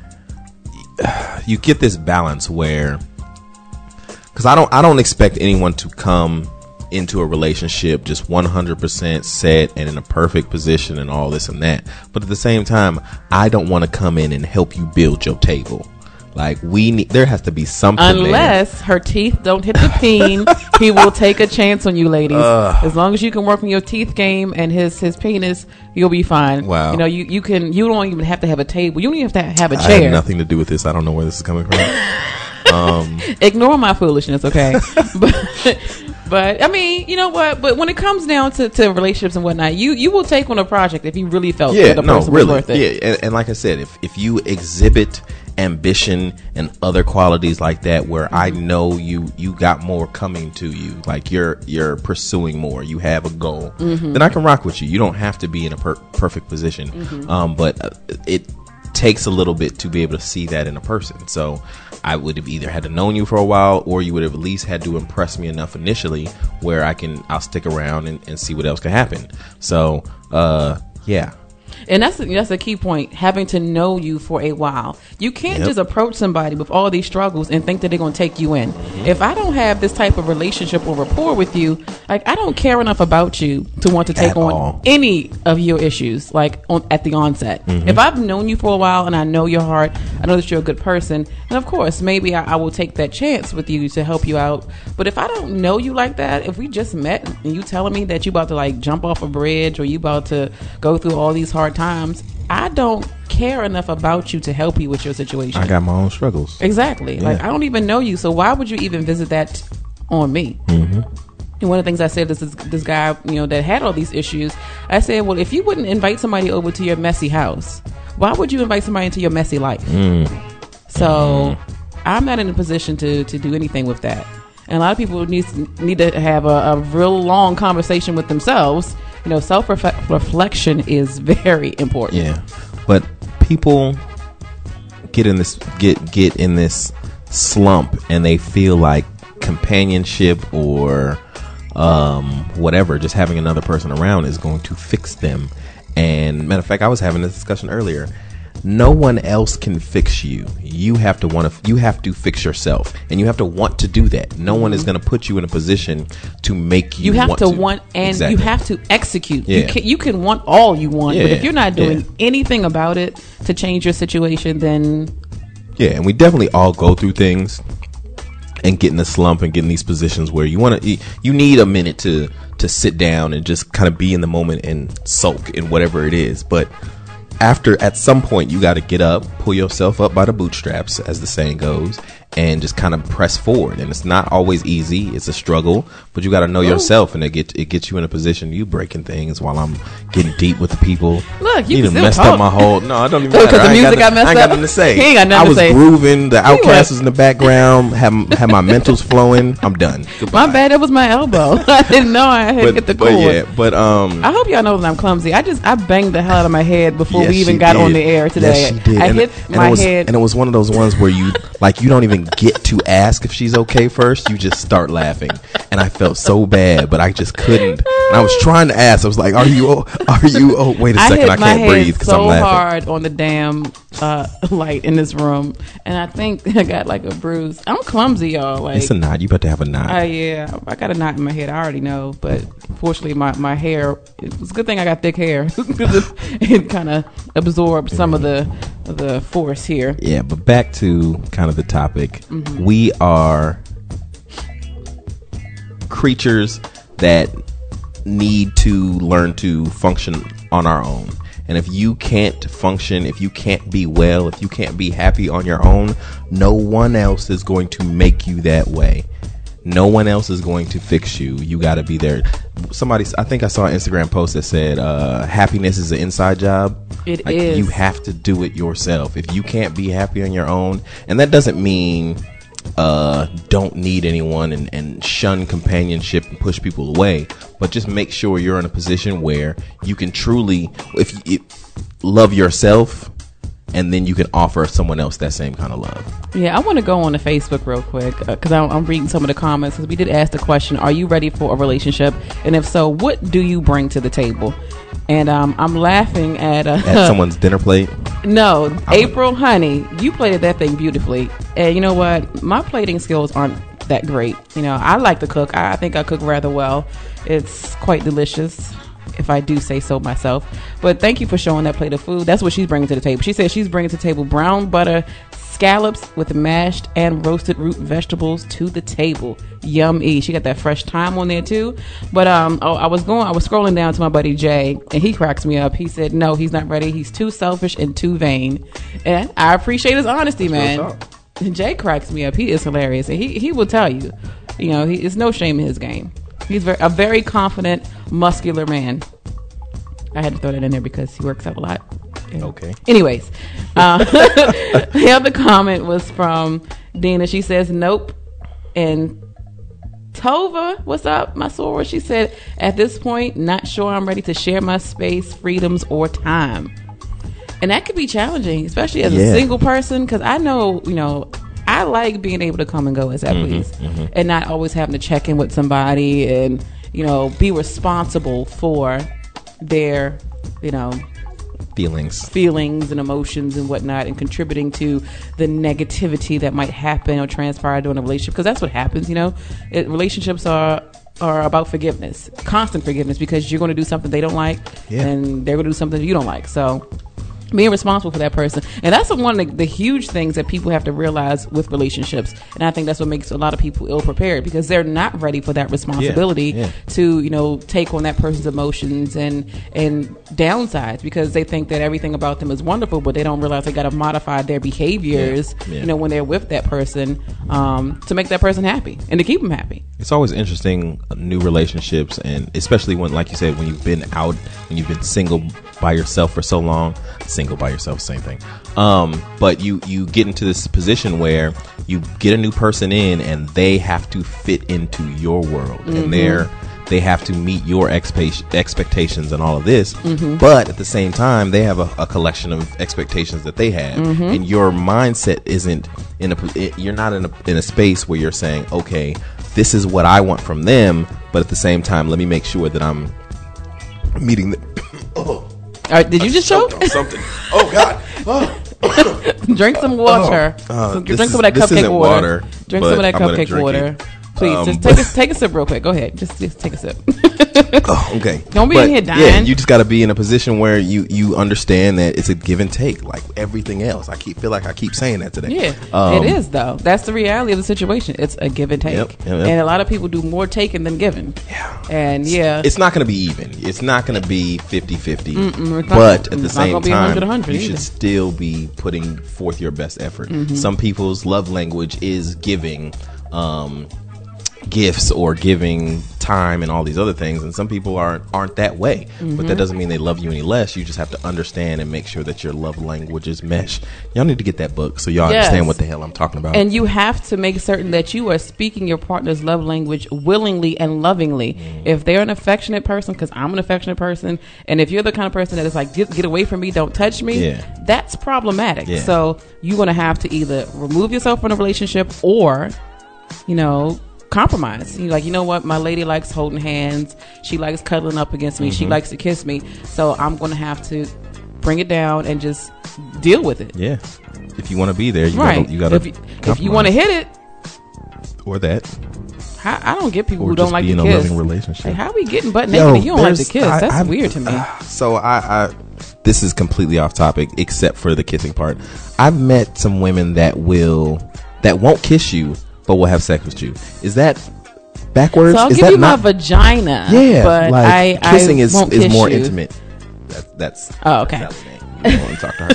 You get this balance where, because I don't, I don't expect anyone to come into a relationship just one hundred percent set and in a perfect position and all this and that. But at the same time, I don't want to come in and help you build your table. Like, we need, there has to be something Unless there. her teeth don't hit the peen, he will take a chance on you, ladies. Ugh. As long as you can work on your teeth game and his his penis, you'll be fine. Wow. You know, you, you can. You don't even have to have a table. You don't even have to have a I chair. have nothing to do with this. I don't know where this is coming from. um, Ignore my foolishness, okay? but, but I mean, you know what? But when it comes down to, to relationships and whatnot, you you will take on a project if you really felt yeah, that the no, person really. was worth it. Yeah, and, and like I said, if if you exhibit ambition and other qualities like that, where mm-hmm. I know you you got more coming to you, like you're you're pursuing more, you have a goal, mm-hmm. then I can rock with you. You don't have to be in a per- perfect position, mm-hmm. um, but uh, it takes a little bit to be able to see that in a person. So I would have either had to known you for a while, or you would have at least had to impress me enough initially where I can I'll stick around and, and see what else can happen. So uh, yeah. And that's that's a key point, having to know you for a while. You can't Yep. just approach somebody with all these struggles and think that they're going to take you in. Mm-hmm. If I don't have this type of relationship or rapport with you, like, I don't care enough about you to want to take At on all. any of your issues, like, on, at the onset. Mhm. If I've known you for a while and I know your heart, I know that you're a good person, and of course, maybe I, I will take that chance with you to help you out. But if I don't know you like that, if we just met and you telling me that you about to, like, jump off a bridge or you about to go through all these hard times, I don't care enough about you to help you with your situation. I got my own struggles. Exactly. Yeah. Like, I don't even know you, so why would you even visit that on me? Mm-hmm. And one of the things I said to this, this guy, you know, that had all these issues, I said, well, if you wouldn't invite somebody over to your messy house, why would you invite somebody into your messy life? Mm. So I'm not in a position to, to do anything with that. And a lot of people need, need to have a, a real long conversation with themselves. You know, self-reflection is very important. Yeah, but people get in this get get in this slump, and they feel like companionship or um, whatever, just having another person around is going to fix them. And matter of fact, I was having this discussion earlier. No one else can fix you. You have to want to. You have to fix yourself, and you have to want to do that. No one is going to put you in a position to make you. You have want to, to want, and exactly. you have to execute. Yeah. You can, you can want all you want, Yeah, but if you're not doing yeah. anything about it to change your situation, then Yeah, and we definitely all go through things, and get in the slump and get in these positions where you want to, you need a minute to to sit down and just kind of be in the moment and sulk in whatever it is. But after, at some point, you got to get up, pull yourself up by the bootstraps, as the saying goes, and just kind of press forward. And it's not always easy. It's a struggle, but you got to know yourself, and it get it gets you in a position. You breaking things while I'm getting deep with the people. Look, you, you can done messed talk. up my whole. No, I don't even. Because matter. the I ain't music got, got messed I ain't up. got nothing to say. He ain't got nothing I to was say. grooving. The He Outkast was. was in the background. Had had my mentals flowing. I'm done. Goodbye. My bad. It was my elbow. I didn't know I had to But, get the but cord. yeah, but um, I hope y'all know that I'm clumsy. I just I banged the hell out of my head before yes, we even she got did. on the air today. Yes, she did. I and, hit and my it was, head. and it was one of those ones where you like you don't even get to ask if she's okay first. You just start laughing, and I felt so bad, but I just couldn't. And I was trying to ask. I was like, "Are you? Oh, are you? Oh, wait a I second, hit I my can't head breathe because so I'm laughing." hard on the damn uh, light in this room, and I think I got like a bruise. I'm clumsy, y'all. Like It's a knot. You about to have a knot. Uh, yeah, I got a knot in my head. I already know, but fortunately, my, my hair. It was a good thing I got thick hair because it, it kind of absorbed some of the the force here. Yeah, but back to kind of the topic. Mhm. We are creatures that need to learn to function on our own. And if you can't function, if you can't be well, if you can't be happy on your own, no one else is going to make you that way. No one else is going to fix you. You got to be there. Somebody, I think I saw an Instagram post that said, uh, happiness is an inside job. It like, is. You have to do it yourself. If you can't be happy on your own, and that doesn't mean uh, don't need anyone and, and shun companionship and push people away, but just make sure you're in a position where you can truly, if you, love yourself, and then you can offer someone else that same kind of love. Yeah, I want to go on to Facebook real quick because I'm, I'm reading some of the comments because we did ask the question, are you ready for a relationship? And if so, what do you bring to the table? And um, I'm laughing at... Uh, At someone's dinner plate? No, April, honey, you plated that thing beautifully. And you know what? My plating skills aren't that great. You know, I like to cook. I, I think I cook rather well. It's quite delicious, if I do say so myself. But thank you for showing that plate of food. That's what she's bringing to the table. She says she's bringing to the table brown butter scallops with mashed and roasted root vegetables to the table. Yummy. She got that fresh thyme on there too. But um, oh, I was going, I was scrolling down to my buddy Jay, and he cracks me up. He said, no, he's not ready. He's too selfish and too vain. And I appreciate his honesty, man. Jay cracks me up. He is hilarious, and he he will tell you, you know, he is no shame in his game. He's very, a very confident, muscular man. I had to throw that in there because he works out a lot. Yeah. Okay. Anyways, uh, the other comment was from Dina. She says, nope. And Tova, what's up, my soror? She said, at this point, not sure I'm ready to share my space, freedoms, or time. And that could be challenging, especially as Yeah. a single person, because I know, you know, I like being able to come and go as I Mhm, please, mhm. and not always having to check in with somebody and, you know, be responsible for their, you know, Feelings. feelings and emotions and whatnot, and contributing to the negativity that might happen or transpire during a relationship, because that's what happens. You know, it, relationships are are about forgiveness, constant forgiveness, because you're going to do something they don't like, Yeah. and they're going to do something you don't like. So being responsible for that person, and that's one of the, the huge things that people have to realize with relationships. And I think that's what makes a lot of people ill prepared, because they're not ready for that responsibility Yeah, yeah. to, you know, take on that person's emotions and and downsides, because they think that everything about them is wonderful, but they don't realize they got to modify their behaviors, Yeah, yeah. you know, when they're with that person, um, to make that person happy and to keep them happy. It's always interesting, uh, new relationships, and especially when, like you said, when you've been out and you've been single by yourself for so long. Single by yourself, same thing. Um, but you you get into this position where you get a new person in, and they have to fit into your world, Mhm. and they're they have to meet your expe- expectations and all of this. Mhm. But at the same time, they have a, a collection of expectations that they have, Mhm. and your mindset isn't in a. It, you're not in a in a space where you're saying, okay, this is what I want from them, but at the same time, let me make sure that I'm meeting the. oh. All right, did you just choke? Something. Oh God. Oh. Drink some water. Oh, uh, Drink this some of is- that this cupcake isn't water. water, Drink some of but that I'm gonna cupcake drink water. it. Please, Um, just take a, take a sip real quick. Go ahead. Just, just take a sip. Oh, okay. Don't be But, in here dying. Yeah, you just got to be in a position where you you understand that it's a give and take, like everything else. I keep feel like I keep saying that today. Yeah, Um, it is though. That's the reality of the situation. It's a give and take, Yep, yep, yep. and a lot of people do more taking than giving. Yeah, and yeah, It's not going to be even. It's not going to be fifty-fifty. Mm-mm, it's not- But at the it's not same gonna be time, one hundred, one hundred you either. should still be putting forth your best effort. Mhm. Some people's love language is giving um, gifts or giving time and all these other things, and some people aren't aren't that way. But that Mhm. doesn't mean they love you any less. You just have to understand and make sure that your love languages mesh. Y'all need to get that book so y'all Yes. understand what the hell I'm talking about. And you have to make certain that you are speaking your partner's love language willingly and lovingly. Mm. If they're an affectionate person, because I'm an affectionate person, and if you're the kind of person that is like, get, get away from me, don't touch me, Yeah. that's problematic. Yeah. So you're going to have to either remove yourself from the relationship or, you know, compromise. You're like, you know what? My lady likes holding hands. She likes cuddling up against me. She Mhm. likes to kiss me. So I'm going to have to bring it down and just deal with it. Yeah, if you want to be there, you Right. gotta, you got to. If you, if you want to hit it, or that. I, I don't get people Or who don't just like be to in a kiss. loving relationship. Like, how we getting butt Yo, naked and you don't like to there's- kiss? I- That's I'm- weird to me. So I, I, this is completely off topic, except for the kissing part. I've met some women that will, that won't kiss you, but will have sex with you. Is that backwards? So I'll is give that you not, my vagina. Yeah, but like I, kissing I is won't is kiss more you. intimate. That, that's Oh, okay. That's Sally Mae. You don't want to talk to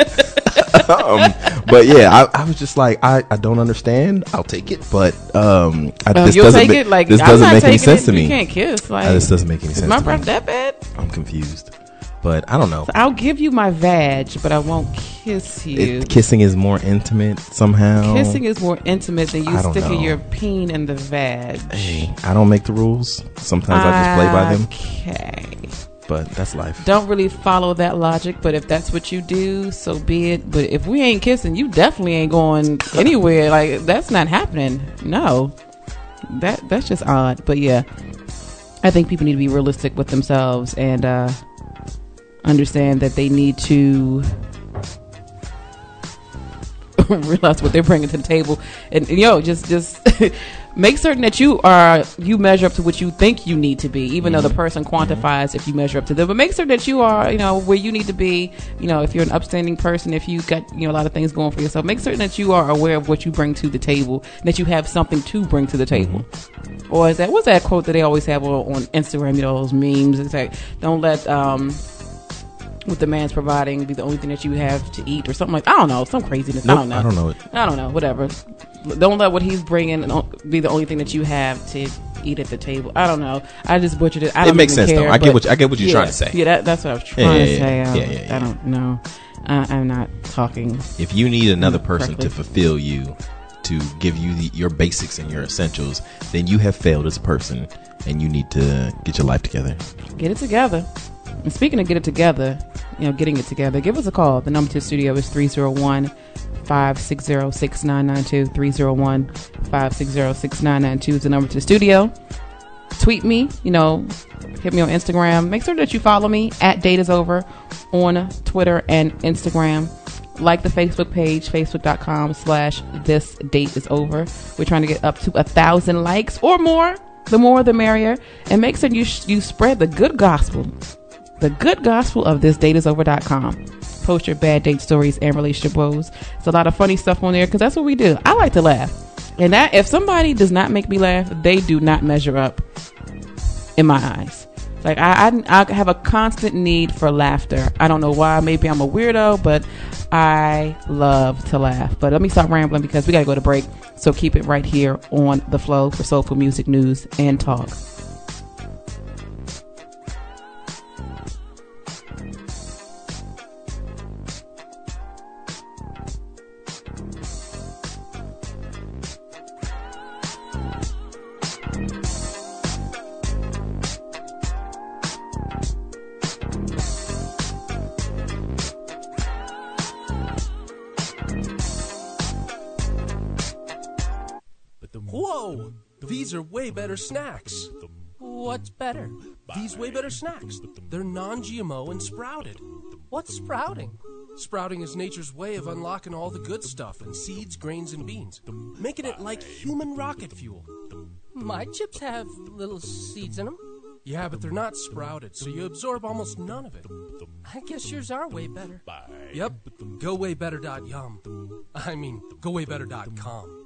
her. um, but yeah, I, I was just like, I, I don't understand. I'll take it, but um, I, Oh, this you'll doesn't take ma- it? Like, this I'm doesn't not make any taking sense it. to me. You can't kiss. Like, Uh, this doesn't make any is sense. my to breath me. that bad? I'm confused, but I don't know. So I'll give you my vag, but I won't kiss you. It, kissing is more intimate somehow. Kissing is more intimate than you I don't sticking know. your peen in the vag. Hey, I don't make the rules. Sometimes I just play by them. Okay. But that's life. Don't really follow that logic, but if that's what you do, so be it. But if we ain't kissing, you definitely ain't going anywhere. Like, that's not happening. No. That that's just odd. But yeah, I think people need to be realistic with themselves and uh, understand that they need to realize what they're bringing to the table, and, and yo, just just make certain that you are you measure up to what you think you need to be, even though the person quantifies if you measure up to them. But make certain that you are, you know, where you need to be. You know, if you're an upstanding person, if you got, you know, a lot of things going for yourself, make certain that you are aware of what you bring to the table, and that you have something to bring to the table. Or is that what's that quote that they always have on, on Instagram? You know, those memes. It's like, don't let um. what the man's providing be the only thing that you have to eat or something like I don't know, some craziness. Nope, I don't know. I don't know it. I don't know. Whatever. Don't let what he's bringing be the only thing that you have to eat at the table. I don't know. I just butchered it. I don't It makes even sense, care, though. I get but what you- I get what you're yeah, trying to say. Yeah, that, that's what I was Yeah, trying yeah, to yeah. say. Um, Yeah, yeah, yeah. I don't know. I, I'm not talking. If you need another person correctly. to fulfill you, to give you the, your basics and your essentials, then you have failed as a person, and you need to get your life together. Get it together. And speaking of get it together, you know, getting it together, give us a call. The number to the studio is three oh one, five six oh, six nine nine two. three oh one, five six oh, six nine nine two is the number to the studio. Tweet me, you know, hit me on Instagram. Make sure that you follow me at Date Is Over on Twitter and Instagram. Like the Facebook page, facebook.com slash this date is over. We're trying to get up to a thousand likes or more. The more, the merrier. And make sure you, sh- you spread the good gospel. The good gospel of this date is over dot com. Post your bad date stories and relationship woes. It's a lot of funny stuff on there because that's what we do. I like to laugh. And that if somebody does not make me laugh, they do not measure up in my eyes. Like I, I, I have a constant need for laughter. I don't know why. Maybe I'm a weirdo, but I love to laugh. But let me stop rambling because we got to go to break. So keep it right here on The Flow for soulful music, news, and talk. Whoa! These are way better snacks. What's better? These way better snacks. They're non-G M O and sprouted. What's sprouting? Sprouting is nature's way of unlocking all the good stuff in seeds, grains, and beans, making it like human rocket fuel. My chips have little seeds in them. Yeah, but they're not sprouted, so you absorb almost none of it. I guess yours are way better. Yep, go way better dot yum. I mean, go way better dot com.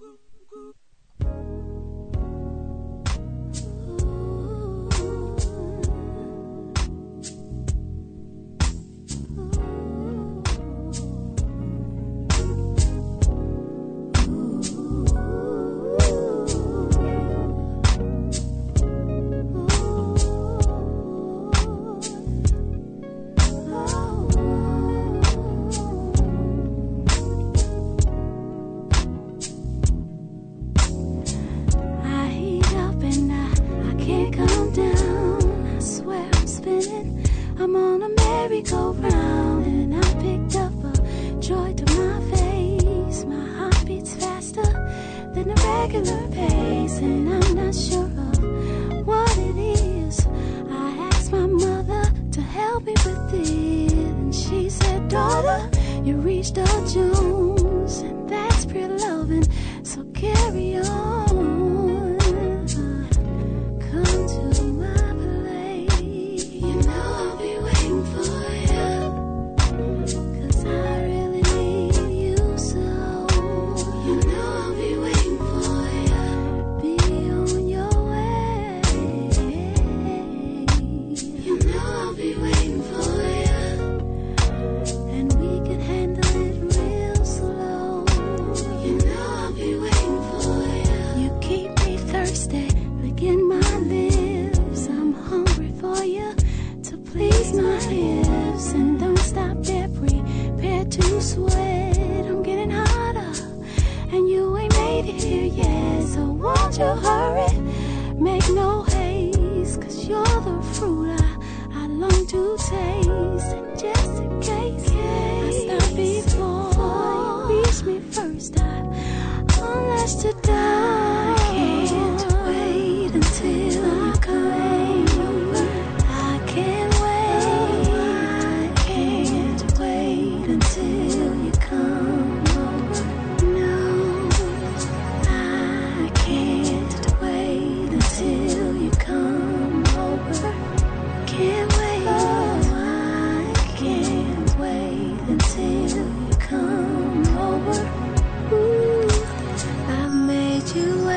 You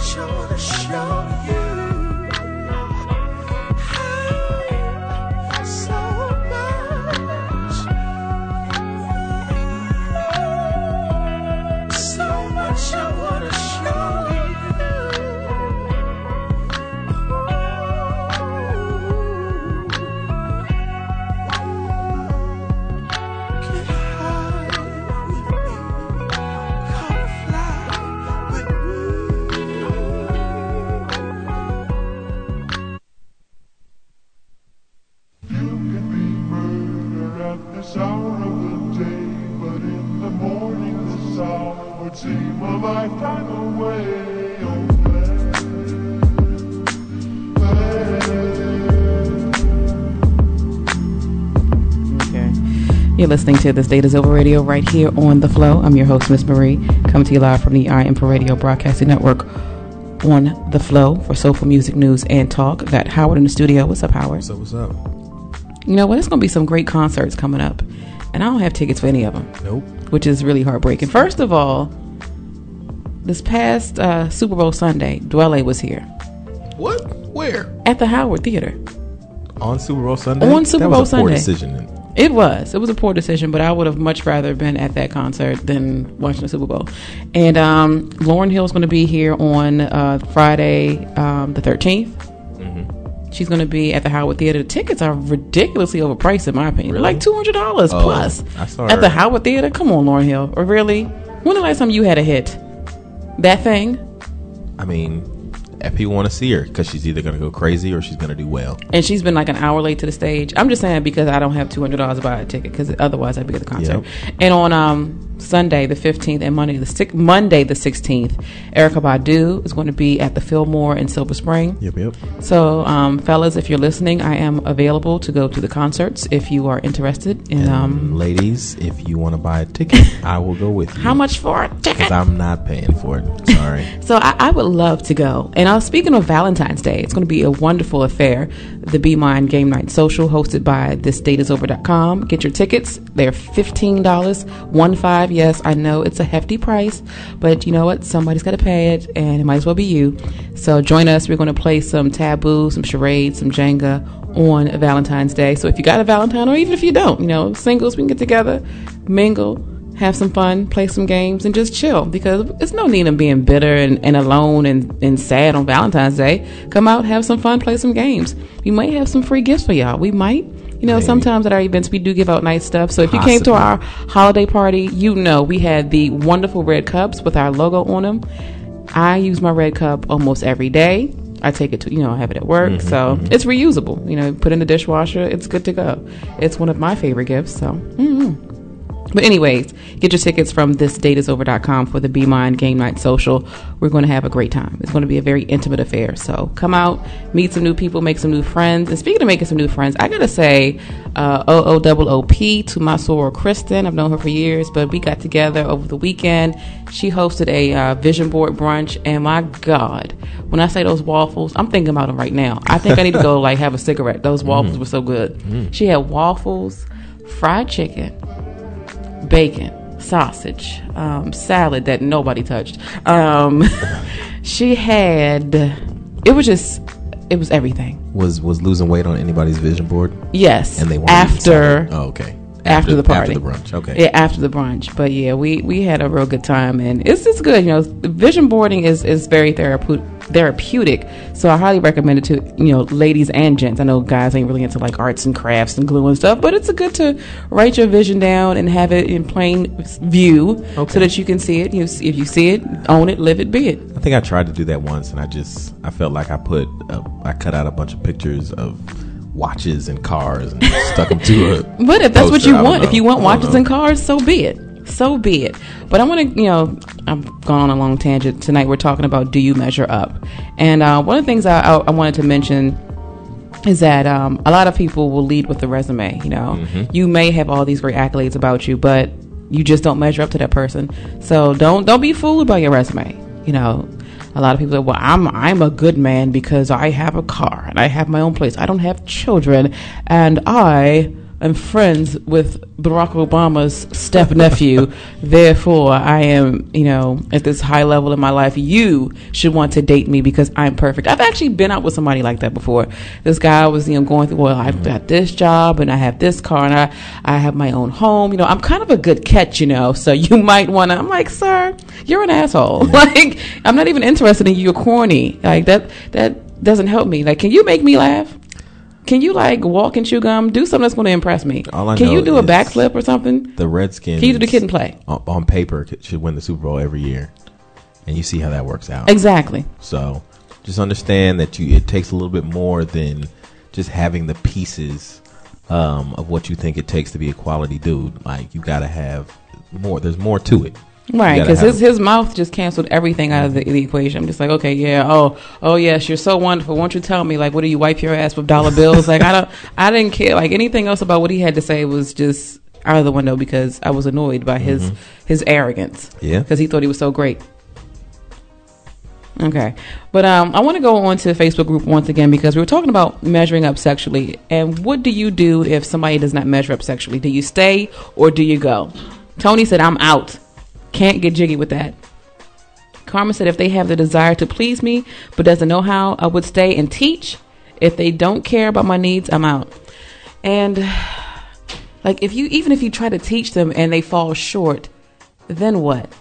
much I wanna show you. So much. So much I wanna show you. Get high with me. Come fly with me. You can be murdered at this hour of the day, but in the morning this hour would seem a lifetime away. Oh, Okay. You're listening to This Date is Over Radio right here on The Flow. I'm your host, Miss Marie, coming to you live from the I Am for Radio Broadcasting Network on The Flow for soulful music, news, and talk. Got Howard in the studio. What's up, Howard? So what's up? You know what? There's going to be some great concerts coming up, and I don't have tickets for any of them. Nope. Which is really heartbreaking. First of all, this past uh, Super Bowl Sunday, Dwelle was here. What? Where? At the Howard Theater. On Super Bowl Sunday? On Super that Bowl was a poor Sunday. decision. It was. It was a poor decision, but I would have much rather been at that concert than watching the Super Bowl. And um, Lauryn Hill's going to be here on uh, Friday, um, the thirteenth. Mm-hmm. She's going to be at the Howard Theater. The tickets are ridiculously overpriced, in my opinion. Really? Like two hundred dollars Oh, plus. I saw At her. the Howard Theater? Come on, Lauryn Hill. Or really? When the last time you had a hit? That thing? I mean, if people want to see her, because she's either going to go crazy or she's going to do well. And she's been like an hour late to the stage. I'm just saying because I don't have two hundred dollars to buy a ticket, because otherwise I'd be at the concert. Yep. And on um, Sunday the fifteenth and Monday the sixth, Monday the sixteenth, Erykah Badu is going to be at the Fillmore in Silver Spring. Yep, yep. So, um, fellas, if you're listening, I am available to go to the concerts if you are interested. In, And um, ladies, if you want to buy a ticket, I will go with you. how much for a ticket? Because I'm not paying for it. Sorry. So I, I would love to go. And uh, speaking of Valentine's Day, it's going to be a wonderful affair. The Be Mine Game Night Social, hosted by this date is over dot com. Get your tickets. They're fifteen dollars. One five. Yes, I know it's a hefty price, but you know what? Somebody's got to pay it, and it might as well be you. So join us. We're going to play some Taboo, some charades, some Jenga on Valentine's Day. So if you got a Valentine, or even if you don't, you know, singles, we can get together, mingle, have some fun, play some games, and just chill, because there's no need in being bitter and, and alone and, and sad on Valentine's Day. Come out, have some fun, play some games. We might have some free gifts for y'all. We might. You know, Maybe. Sometimes at our events we do give out nice stuff. So if you came to our holiday party, you know we had the wonderful red cups with our logo on them. I use my red cup almost every day. I take it to, you know, I have it at work. Mm-hmm, so mm-hmm. it's reusable. You know, put in the dishwasher. It's good to go. It's one of my favorite gifts. So, mm-hmm. But anyways, get your tickets from this date is over dot com for the Be Mine Game Night Social. We're going to have a great time. It's going to be a very intimate affair. So come out, meet some new people, make some new friends. And speaking of making some new friends, I got to say uh, O O O O P to my soror Kristen. I've known her for years, but we got together over the weekend. She hosted a uh, vision board brunch, and my God, when I say those waffles, I'm thinking about them right now. I think I need to go like have a cigarette. Those waffles Mm. were so good. Mm. She had waffles, fried chicken, bacon, sausage, um, salad that nobody touched. Um, she had, it was just, it was everything. Was was losing weight on anybody's vision board? Yes. And they wanted after. you to- Oh, okay. After, the party, after the brunch. Okay. Yeah, after the brunch. But yeah, we, we had a real good time, and it's it's good. You know, vision boarding is is very therapeutic. Therapeutic. So I highly recommend it to you know ladies and gents. I know guys ain't really into like arts and crafts and glue and stuff, but it's good to write your vision down and have it in plain view, Okay. so that you can see it. You if you see it, own it, live it, be it. I think I tried to do that once, and I just I felt like I put a, I cut out a bunch of pictures of watches and cars and stuck them to a. But if that's what poster. you I don't want, if know. you want I don't watches know. and cars, so be it. So be it. But I want to, you know, I've gone on a long tangent tonight. We're talking about do you measure up? And uh, one of the things I, I, I wanted to mention is that um, a lot of people will lead with the resume. You know, Mhm. you may have all these great accolades about you, but you just don't measure up to that person. So don't don't be fooled by your resume. You know, a lot of people say, well, I'm I'm a good man because I have a car and I have my own place. I don't have children and I am friends with Barack Obama's step nephew. Therefore, I am, you know, at this high level in my life. You should want to date me because I'm perfect. I've actually been out with somebody like that before. This guy was, you know, going through, well, I've got this job and I have this car and I, I have my own home. You know, I'm kind of a good catch, you know, so you might want to. I'm like, sir, you're an asshole. Yeah. Like, I'm not even interested in you. You're corny. Like, that, that doesn't help me. Like, can you make me laugh? Can you, like, walk and chew gum? Do something that's going to impress me. All I Can know you do a is backflip or something? The Redskins. Can you do the kid and play? On, on paper, should win the Super Bowl every year. And you see how that works out. Exactly. So just understand that you it takes a little bit more than just having the pieces um, of what you think it takes to be a quality dude. Like, you got to have more. There's more to it. Right, because his his mouth just canceled everything out of the, the equation. I'm just like, okay, yeah, oh, oh yes, you're so wonderful. Won't you tell me, like, what do you wipe your ass with dollar bills? Like, I don't, I didn't care. Like, anything else about what he had to say was just out of the window because I was annoyed by his Mm-hmm. his arrogance. Yeah, because he thought he was so great. Okay, but um, I want to go on to the Facebook group once again because we were talking about measuring up sexually. And what do you do if somebody does not measure up sexually? Do you stay or do you go? Tony said, I'm out. Can't get jiggy with that. Carmen said, if they have the desire to please me but doesn't know how, I would stay and teach. If they don't care about my needs, I'm out. And like, if you even if you try to teach them and they fall short, then what?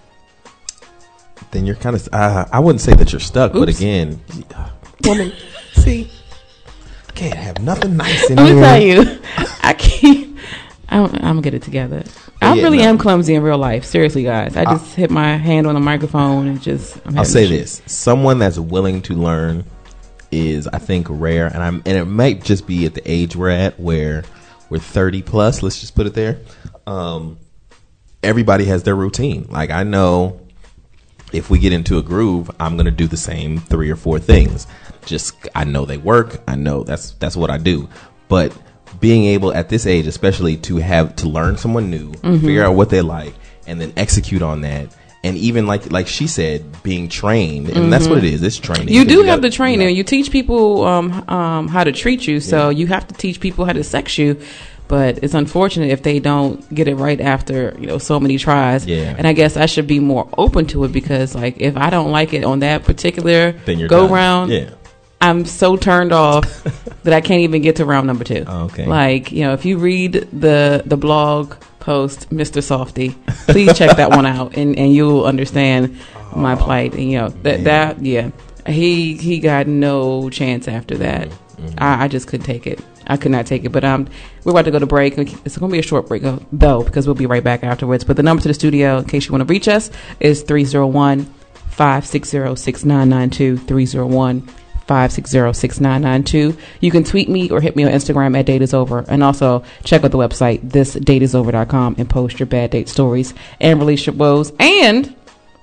Then you're kind of uh, I wouldn't say that you're stuck. Oops. But again, woman, see, I can't have nothing nice in Let here. Let me tell you, I can't. I'm, I'm gonna get it together. I yeah, really no. am clumsy in real life. Seriously, guys. I just I'll, hit my hand on the microphone and just. I'm I'll say this: someone that's willing to learn is, I think, rare, and I'm, and it might just be at the age we're at, where we're thirty plus. Let's just put it there. Um, everybody has their routine. Like, I know if we get into a groove, I'm gonna do the same three or four things. Just I know they work. I know that's that's what I do, but. Being able at this age, especially to have to learn someone new, mm-hmm. figure out what they like, and then execute on that, and even like like she said, being trained, and mm-hmm. that's what it is. It's training. You do you have gotta, the training. You, know, you teach people um, um, how to treat you, so yeah. you have to teach people how to sex you. But it's unfortunate if they don't get it right after, you know, so many tries. Yeah. And I guess I should be more open to it because, like, if I don't like it on that particular go done. round, yeah. I'm so turned off that I can't even get to round number two. Oh, okay. Like, you know, if you read the the blog post, Mister Softy, please check that one out, and, and you'll understand oh, my plight. And, you know, that, that yeah, he he got no chance after that. Mm-hmm. I, I just couldn't take it. I could not take it. But um, we're about to go to break. It's going to be a short break, though, because we'll be right back afterwards. But the number to the studio, in case you want to reach us, is three oh one, five six zero, six nine nine two, three oh one, five six zero, six nine nine two. You can tweet me or hit me on Instagram at Date Is Over. And also check out the website, this date is over dot com, and post your bad date stories and relationship woes. And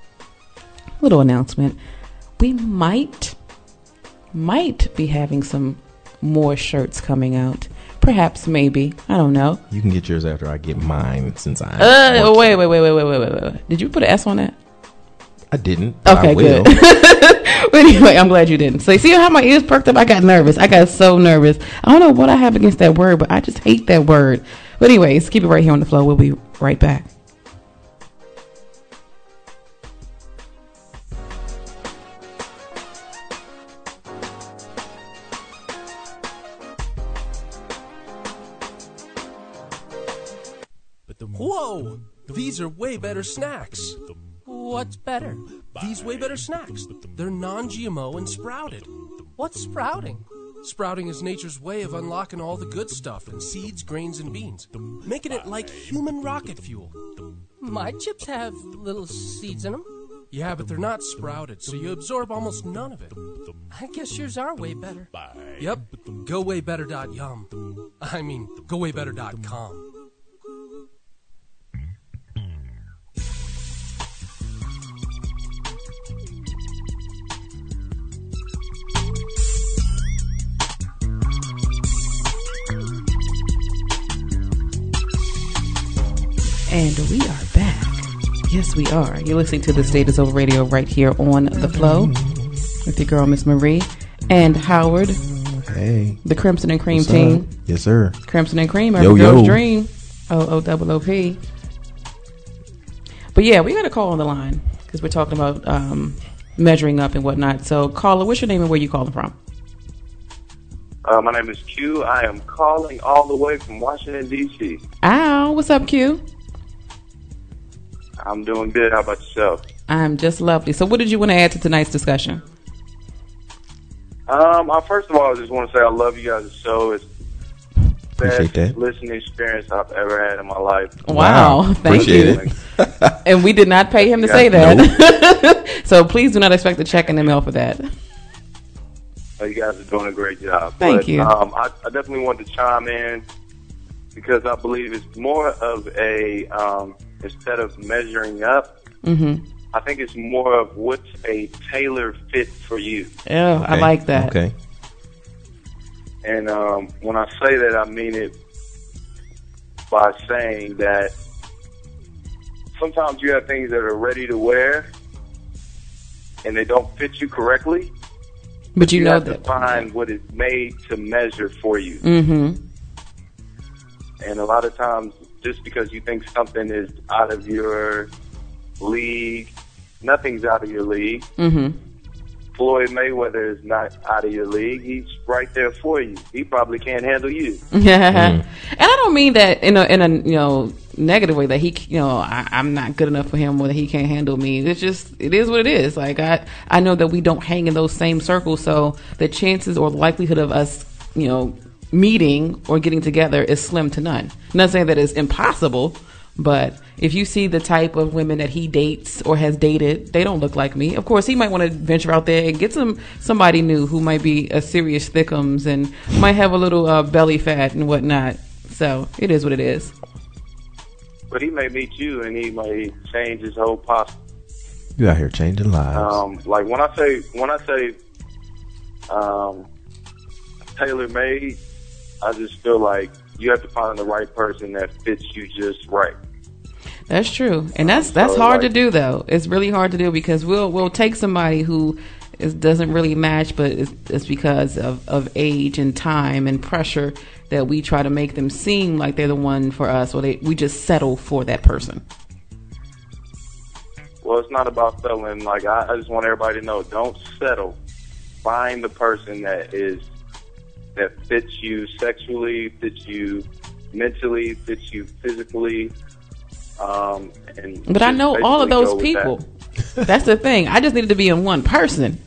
little announcement, we might, might be having some more shirts coming out. Perhaps, maybe. I don't know. You can get yours after I get mine, since I... Uh, wait, wait, wait, wait, wait, wait, wait, wait. Did you put an S on that? I didn't. Okay, I will. Good. But anyway, I'm glad you didn't. So you see how my ears perked up? I got nervous. I got so nervous. I don't know what I have against that word, but I just hate that word. But anyways, keep it right here on the flow. We'll be right back. Whoa! These are way better snacks. What's better? These way better snacks. They're non-G M O and sprouted. What's sprouting? Sprouting is nature's way of unlocking all the good stuff in seeds, grains, and beans, making it like human rocket fuel. My chips have little seeds in them. Yeah, but they're not sprouted, so you absorb almost none of it. I guess yours are way better. Yep, go way better dot yum. I mean, go way better dot com. And we are back. Yes, we are. You're listening to This Date Is Over Radio right here on The Flow with your girl, Miss Marie, and Howard, Hey. The Crimson and Cream What's team. up? Yes, sir. Crimson and Cream, Yo, every girl's yo. dream. O O double O P. But yeah, we got a call on the line because we're talking about um, measuring up and whatnot. So, caller, what's your name and where you calling from? Uh, my name is Q. I am calling all the way from Washington, D C Ow, what's up, Q? I'm doing good. How about yourself? I'm just lovely. So, what did you want to add to tonight's discussion? Um, I, first of all, I just want to say I love you guys' show. It's the Appreciate best that. listening experience I've ever had in my life. Wow, Wow. thank Appreciate you. And we did not pay him to Yeah. say that. So, please do not expect a check in the mail for that. Oh, you guys are doing a great job. Thank but, you. Um, I, I definitely wanted to chime in because I believe it's more of a, um, instead of measuring up, Mm-hmm. I think it's more of what's a tailor fit for you. Oh, I like that. Okay. And um, when I say that, I mean it by saying that sometimes you have things that are ready to wear and they don't fit you correctly. But you, You know have to that. find what is made to measure for you. Mm-hmm. And a lot of times, just because you think something is out of your league, nothing's out of your league. Mm-hmm. Floyd Mayweather is not out of your league. He's right there for you. He probably can't handle you. Yeah, and I don't mean that in a in a you know negative way that he you know I, I'm not good enough for him or that he can't handle me. It's just it is what it is. Like I I know that we don't hang in those same circles, so the chances or the likelihood of us you know meeting or getting together is slim to none. I'm not saying that it's impossible, but if you see the type of women that he dates or has dated, they don't look like me. Of course, he might want to venture out there and get some somebody new who might be a serious thickums and might have a little uh, belly fat and whatnot. So it is what it is. But he may meet you and he may change his whole posture. You out here changing lives. Um, like when I say when I say um, tailor made, I just feel like you have to find the right person that fits you just right. That's true, and that's that's So, hard to like- do though. It's really hard to do because we'll we'll take somebody who is, doesn't really match, but it's, it's because of, of age and time and pressure that we try to make them seem like they're the one for us, or they we just settle for that person. Well, it's not about settling. Like I, I just want everybody to know: don't settle. Find the person that is that fits you sexually, fits you mentally, fits you physically. Um, and But I just know all of basically those go with people. that. That's the thing. I just needed to be in one person.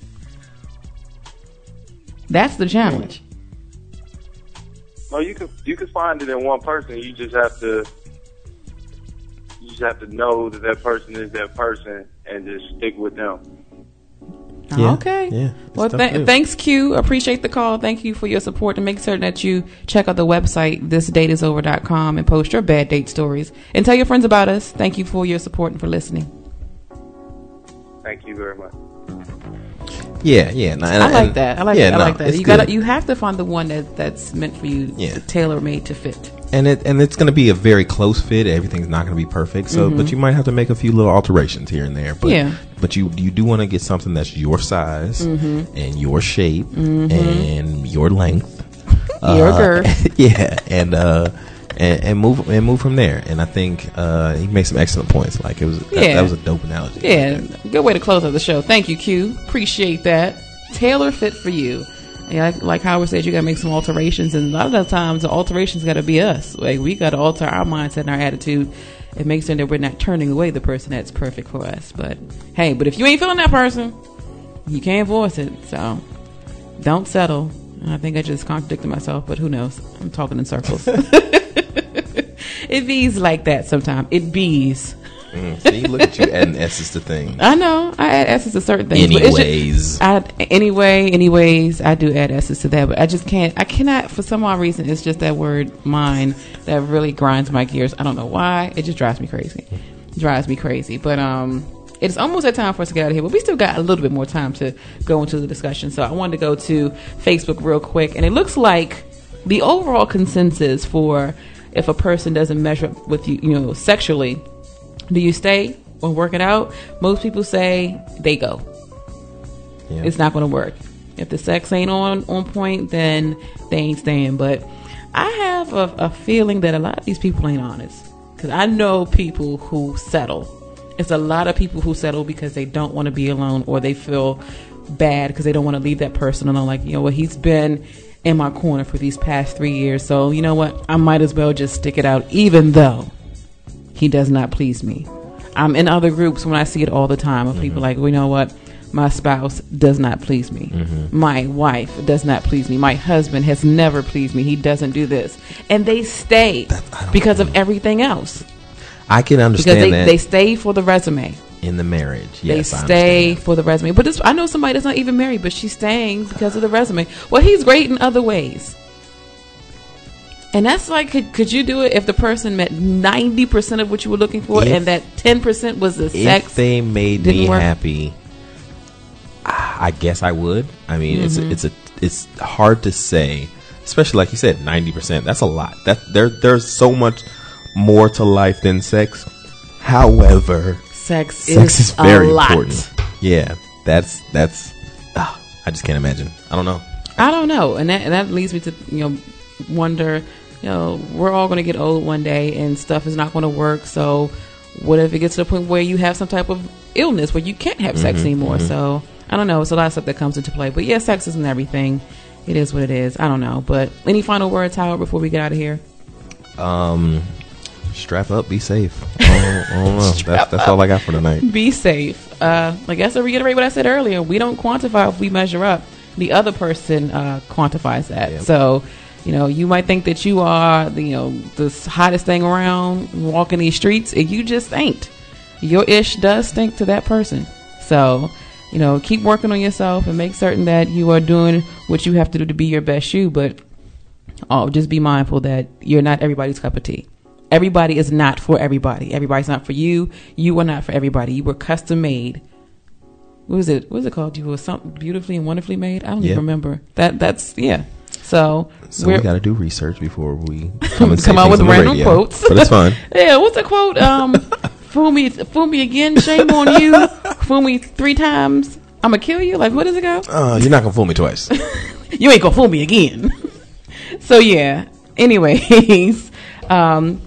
That's the challenge. No, you can you can find it in one person. You just have to you just have to know that that person is that person and just stick with them. Yeah. Okay. Yeah. Well, It's tough to th- do. thanks, Q. Appreciate the call. Thank you for your support, and make certain that you check out the website this date is over dot com and post your bad date stories and tell your friends about us. Thank you for your support and for listening. Thank you very much. Yeah, yeah. And, and, I like and- that. I like yeah, that. I no, like that. it's You good. got you have to find the one that that's meant for you, Yeah. tailor made to fit. And it and it's going to be a very close fit. Everything's not going to be perfect. So, Mhm. but you might have to make a few little alterations here and there. But, Yeah. But you you do want to get something that's your size Mhm. and your shape Mhm. and your length, Your Uh, girth. yeah, and uh, and, and move and move from there. And I think uh, he made some excellent points. Like it was that, Yeah. that was a dope analogy. Yeah, good way to close out the show. Thank you, Q. Appreciate that. Tailor fit for you. Yeah, like, like Howard said, you got to make some alterations, and a lot of the times the alterations got to be us. Like we got to alter our mindset and our attitude, and make sure that we're not turning away the person that's perfect for us. But hey, but if you ain't feeling that person, you can't force it. So don't settle. I think I just contradicted myself, but who knows? I'm talking in circles. It bees like that sometimes. It bees. Mm, see, look at you adding S's to things. I know. I add S's to certain things. but it's Anyways. just- I, anyway, anyways, I do add S's to that, but I just can't. I cannot, for some odd reason, it's just that word mine that really grinds my gears. I don't know why. It just drives me crazy. It drives me crazy. But um, it's almost that time for us to get out of here, but we still got a little bit more time to go into the discussion. So I wanted to go to Facebook real quick, and it looks like the overall consensus for if a person doesn't measure up with you, you know, sexually, do you stay or work it out? Most people say they go. Yeah. It's not going to work. If the sex ain't on on point, then they ain't staying. But I have a, a feeling that a lot of these people ain't honest, because I know people who settle. It's a lot of people who settle because they don't want to be alone, or they feel bad because they don't want to leave that person alone. Like, you know what, he's been in my corner for these past three years, so you know what, I might as well just stick it out, even though he does not please me. I'm in other groups when I see it all the time of mm-hmm. people like, well, you know what, my spouse does not please me. Mm-hmm. My wife does not please me. My husband has never pleased me. He doesn't do this. And they stay because know. of everything else. I can understand because they, that. They stay for the resume. In the marriage. They Yes, stay for the resume. But this, I know somebody that's not even married, but she's staying because of the resume. Well, he's great in other ways. And that's like, could, could you do it if the person met ninety percent of what you were looking for, if, and that ten percent was the sex? If they made me work? happy, I guess I would. I mean, mm-hmm. it's a, it's a, it's hard to say, especially like you said, ninety percent. That's a lot. That there, there's so much more to life than sex. However, sex, sex is, is very a lot. important. Yeah, that's that's. Oh, I just can't imagine. I don't know. I don't know, and that and that leads me to you know wonder. You know, we're all going to get old one day, and stuff is not going to work. So, what if it gets to the point where you have some type of illness where you can't have sex mm-hmm, anymore? Mm-hmm. So, I don't know. It's a lot of stuff that comes into play. But yeah, sex isn't everything. It is what it is. I don't know. But any final words, Howard, before we get out of here? Um, strap up, be safe. I don't, I don't know. That's, that's all I got for tonight. Be safe. Uh, I guess to reiterate what I said earlier, we don't quantify if we measure up. The other person uh, quantifies that. Yep. So. You know, you might think that you are, the, you know, the hottest thing around walking these streets, and you just ain't. Your ish does stink to that person. So, you know, keep working on yourself and make certain that you are doing what you have to do to be your best you. But oh, just be mindful that you're not everybody's cup of tea. Everybody is not for everybody. Everybody's not for you. You are not for everybody. You were custom made. What was it? What was it called? You were something beautifully and wonderfully made. I don't yep. even remember. That. That's yeah. So, so we got to do research before we come, and come out with random radio. quotes. But it's fine. Yeah, what's the quote? Um, fool me, fool me again. Shame on you. Fool me three times. I'm gonna kill you. Like, what does it go? Uh, you're not gonna fool me twice. You ain't gonna fool me again. So yeah. Anyways, um,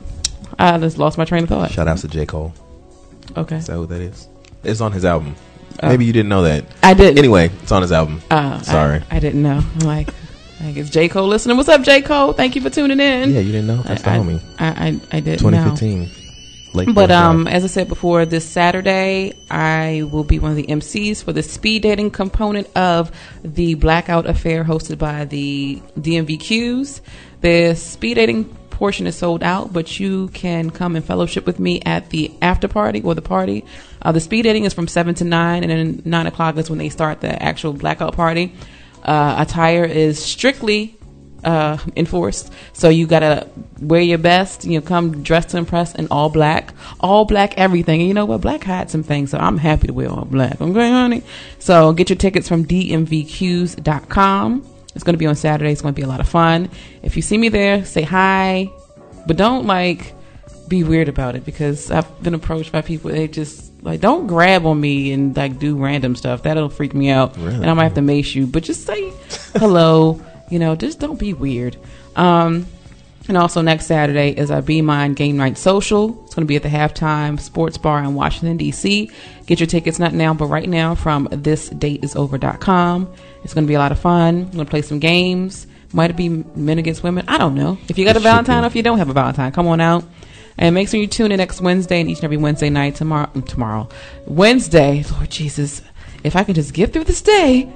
I just lost my train of thought. Shout out to J. Cole. Okay, is that what that is? It's on his album. Uh, Maybe you didn't know that. I didn't. Anyway, it's on his album. Uh, Sorry, I, I didn't know. I'm like. I guess J. Cole listening. What's up, J. Cole? Thank you for tuning in. Yeah, you didn't know? That's the I, homie. I, I, I didn't twenty fifteen. know. Late but um, as I said before, this Saturday, I will be one of the M Cs for the speed dating component of the Blackout Affair hosted by the D M V Qs. The speed dating portion is sold out, but you can come and fellowship with me at the after party or the party. Uh, the speed dating is from seven to nine, and then nine o'clock is when they start the actual blackout party. Uh, attire is strictly uh, enforced, so you gotta wear your best. You know, come dressed to impress in all black, all black everything. And you know what? Black hides some things, so I'm happy to wear all black. Okay, honey. So get your tickets from D M V Qs dot com. It's gonna be on Saturday. It's gonna be a lot of fun. If you see me there, say hi, but don't like be weird about it, because I've been approached by people. They just like, don't grab on me and like do random stuff. That'll freak me out. Really? And I might have to mace you. But just say hello. You know, just don't be weird. Um, and also next Saturday is our Be Mine Game Night Social. It's going to be at the Halftime Sports Bar in Washington, D C. Get your tickets, not now, but right now, from this date is over dot com. It's going to be a lot of fun. I'm going to play some games. Might be men against women. I don't know. If you got it a Valentine or if you don't have a Valentine, come on out. And make sure you tune in next Wednesday and each and every Wednesday night. Tomorrow, tomorrow, Wednesday, Lord Jesus, if I can just get through this day.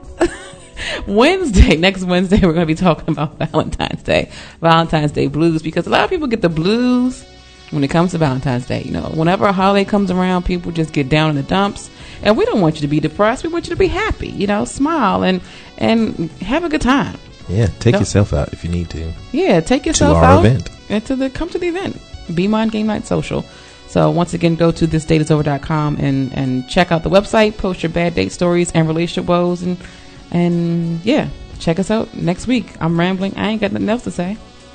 Wednesday, next Wednesday, we're going to be talking about Valentine's Day, Valentine's Day blues, because a lot of people get the blues when it comes to Valentine's Day. You know, whenever a holiday comes around, people just get down in the dumps, and we don't want you to be depressed. We want you to be happy. You know, smile and and have a good time. Yeah, take so, yourself out if you need to. Yeah, take yourself to our out event. and to the come to the event. Be Mine Game Night Social. So once again, go to this date is over dot com and, and check out the website, post your bad date stories and relationship woes, and and yeah, check us out next week. I'm rambling. I ain't got nothing else to say.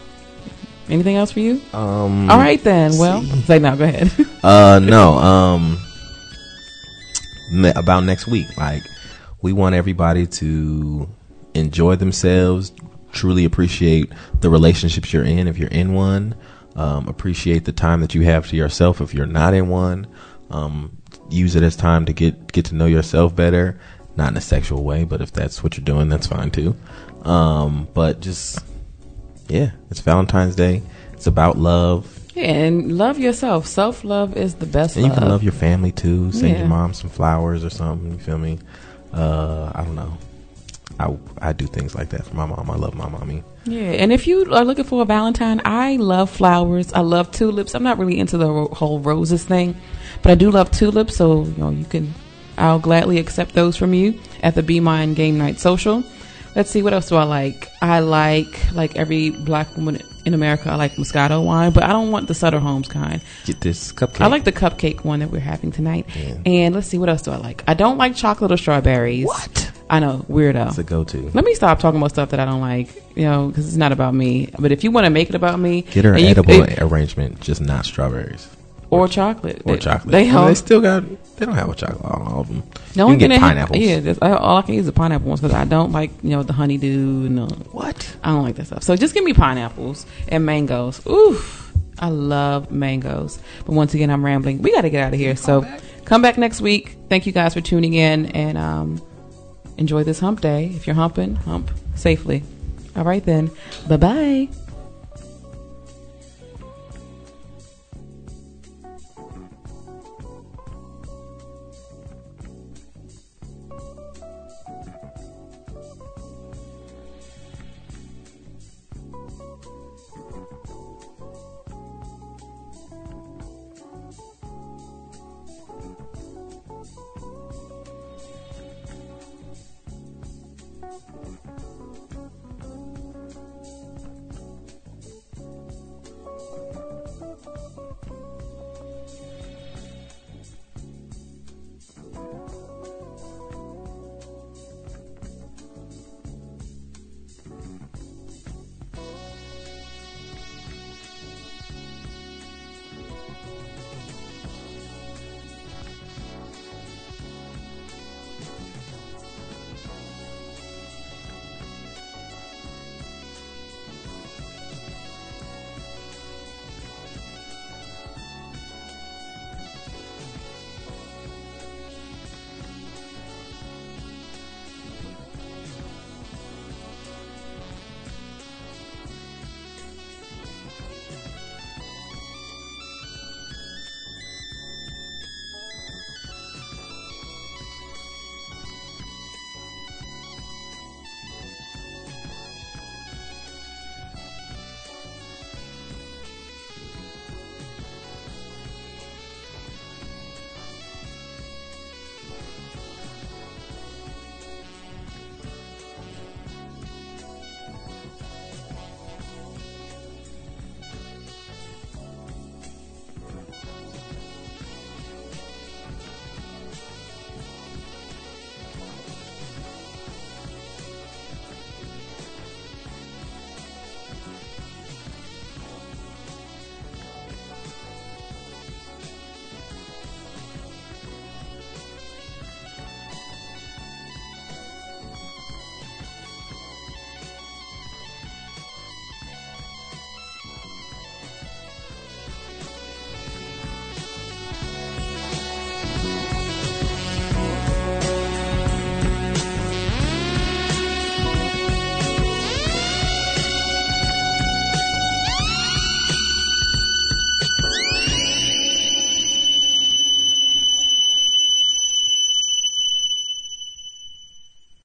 Anything else for you? Um, All right then. Well, see. say no. Go ahead. uh, no. Um, ne- about next week, like we want everybody to enjoy themselves, truly appreciate the relationships you're in if you're in one, um, appreciate the time that you have to yourself if you're not in one, um, use it as time to get, get to know yourself better, not in a sexual way, but if that's what you're doing, that's fine too. Um, but just, yeah, it's Valentine's Day. It's about love. Yeah, and love yourself. Self-love is the best And you love. can love your family too. Send Yeah. your mom some flowers or something. You feel me? Uh, I don't know. I, I do things like that for my mom. I love my mommy. Yeah, and if you are looking for a Valentine, I love flowers. I love tulips. I'm not really into the ro- whole roses thing, but I do love tulips. So you know, you can. I'll gladly accept those from you at the Be Mine Game Night Social. Let's see, what else do I like? I like, like every black woman in America, I like Moscato wine, but I don't want the Sutter Homes kind. Get this cupcake. I like the cupcake one that we're having tonight. Yeah. And let's see, what else do I like? I don't like chocolate or strawberries. What? I know, weirdo. It's a go-to. Let me stop talking about stuff that I don't like, you know, because it's not about me. But if you want to make it about me, Get her an and you- edible it- arrangement, just not strawberries. or chocolate, Or They- chocolate. They, Well, all, they still got, they don't have a chocolate on all of them. The You only can thing get that pineapples. Yeah, that's, I, all I can use is the pineapple ones because I don't like, you know, the honeydew and the, what? I don't like that stuff. So just give me pineapples and mangoes. Oof, I love mangoes. But once again, I'm rambling. We got to get out of here. So back. Come back next week. Thank you guys for tuning in, and um, enjoy this hump day. If you're humping, hump safely. All right then. Bye bye.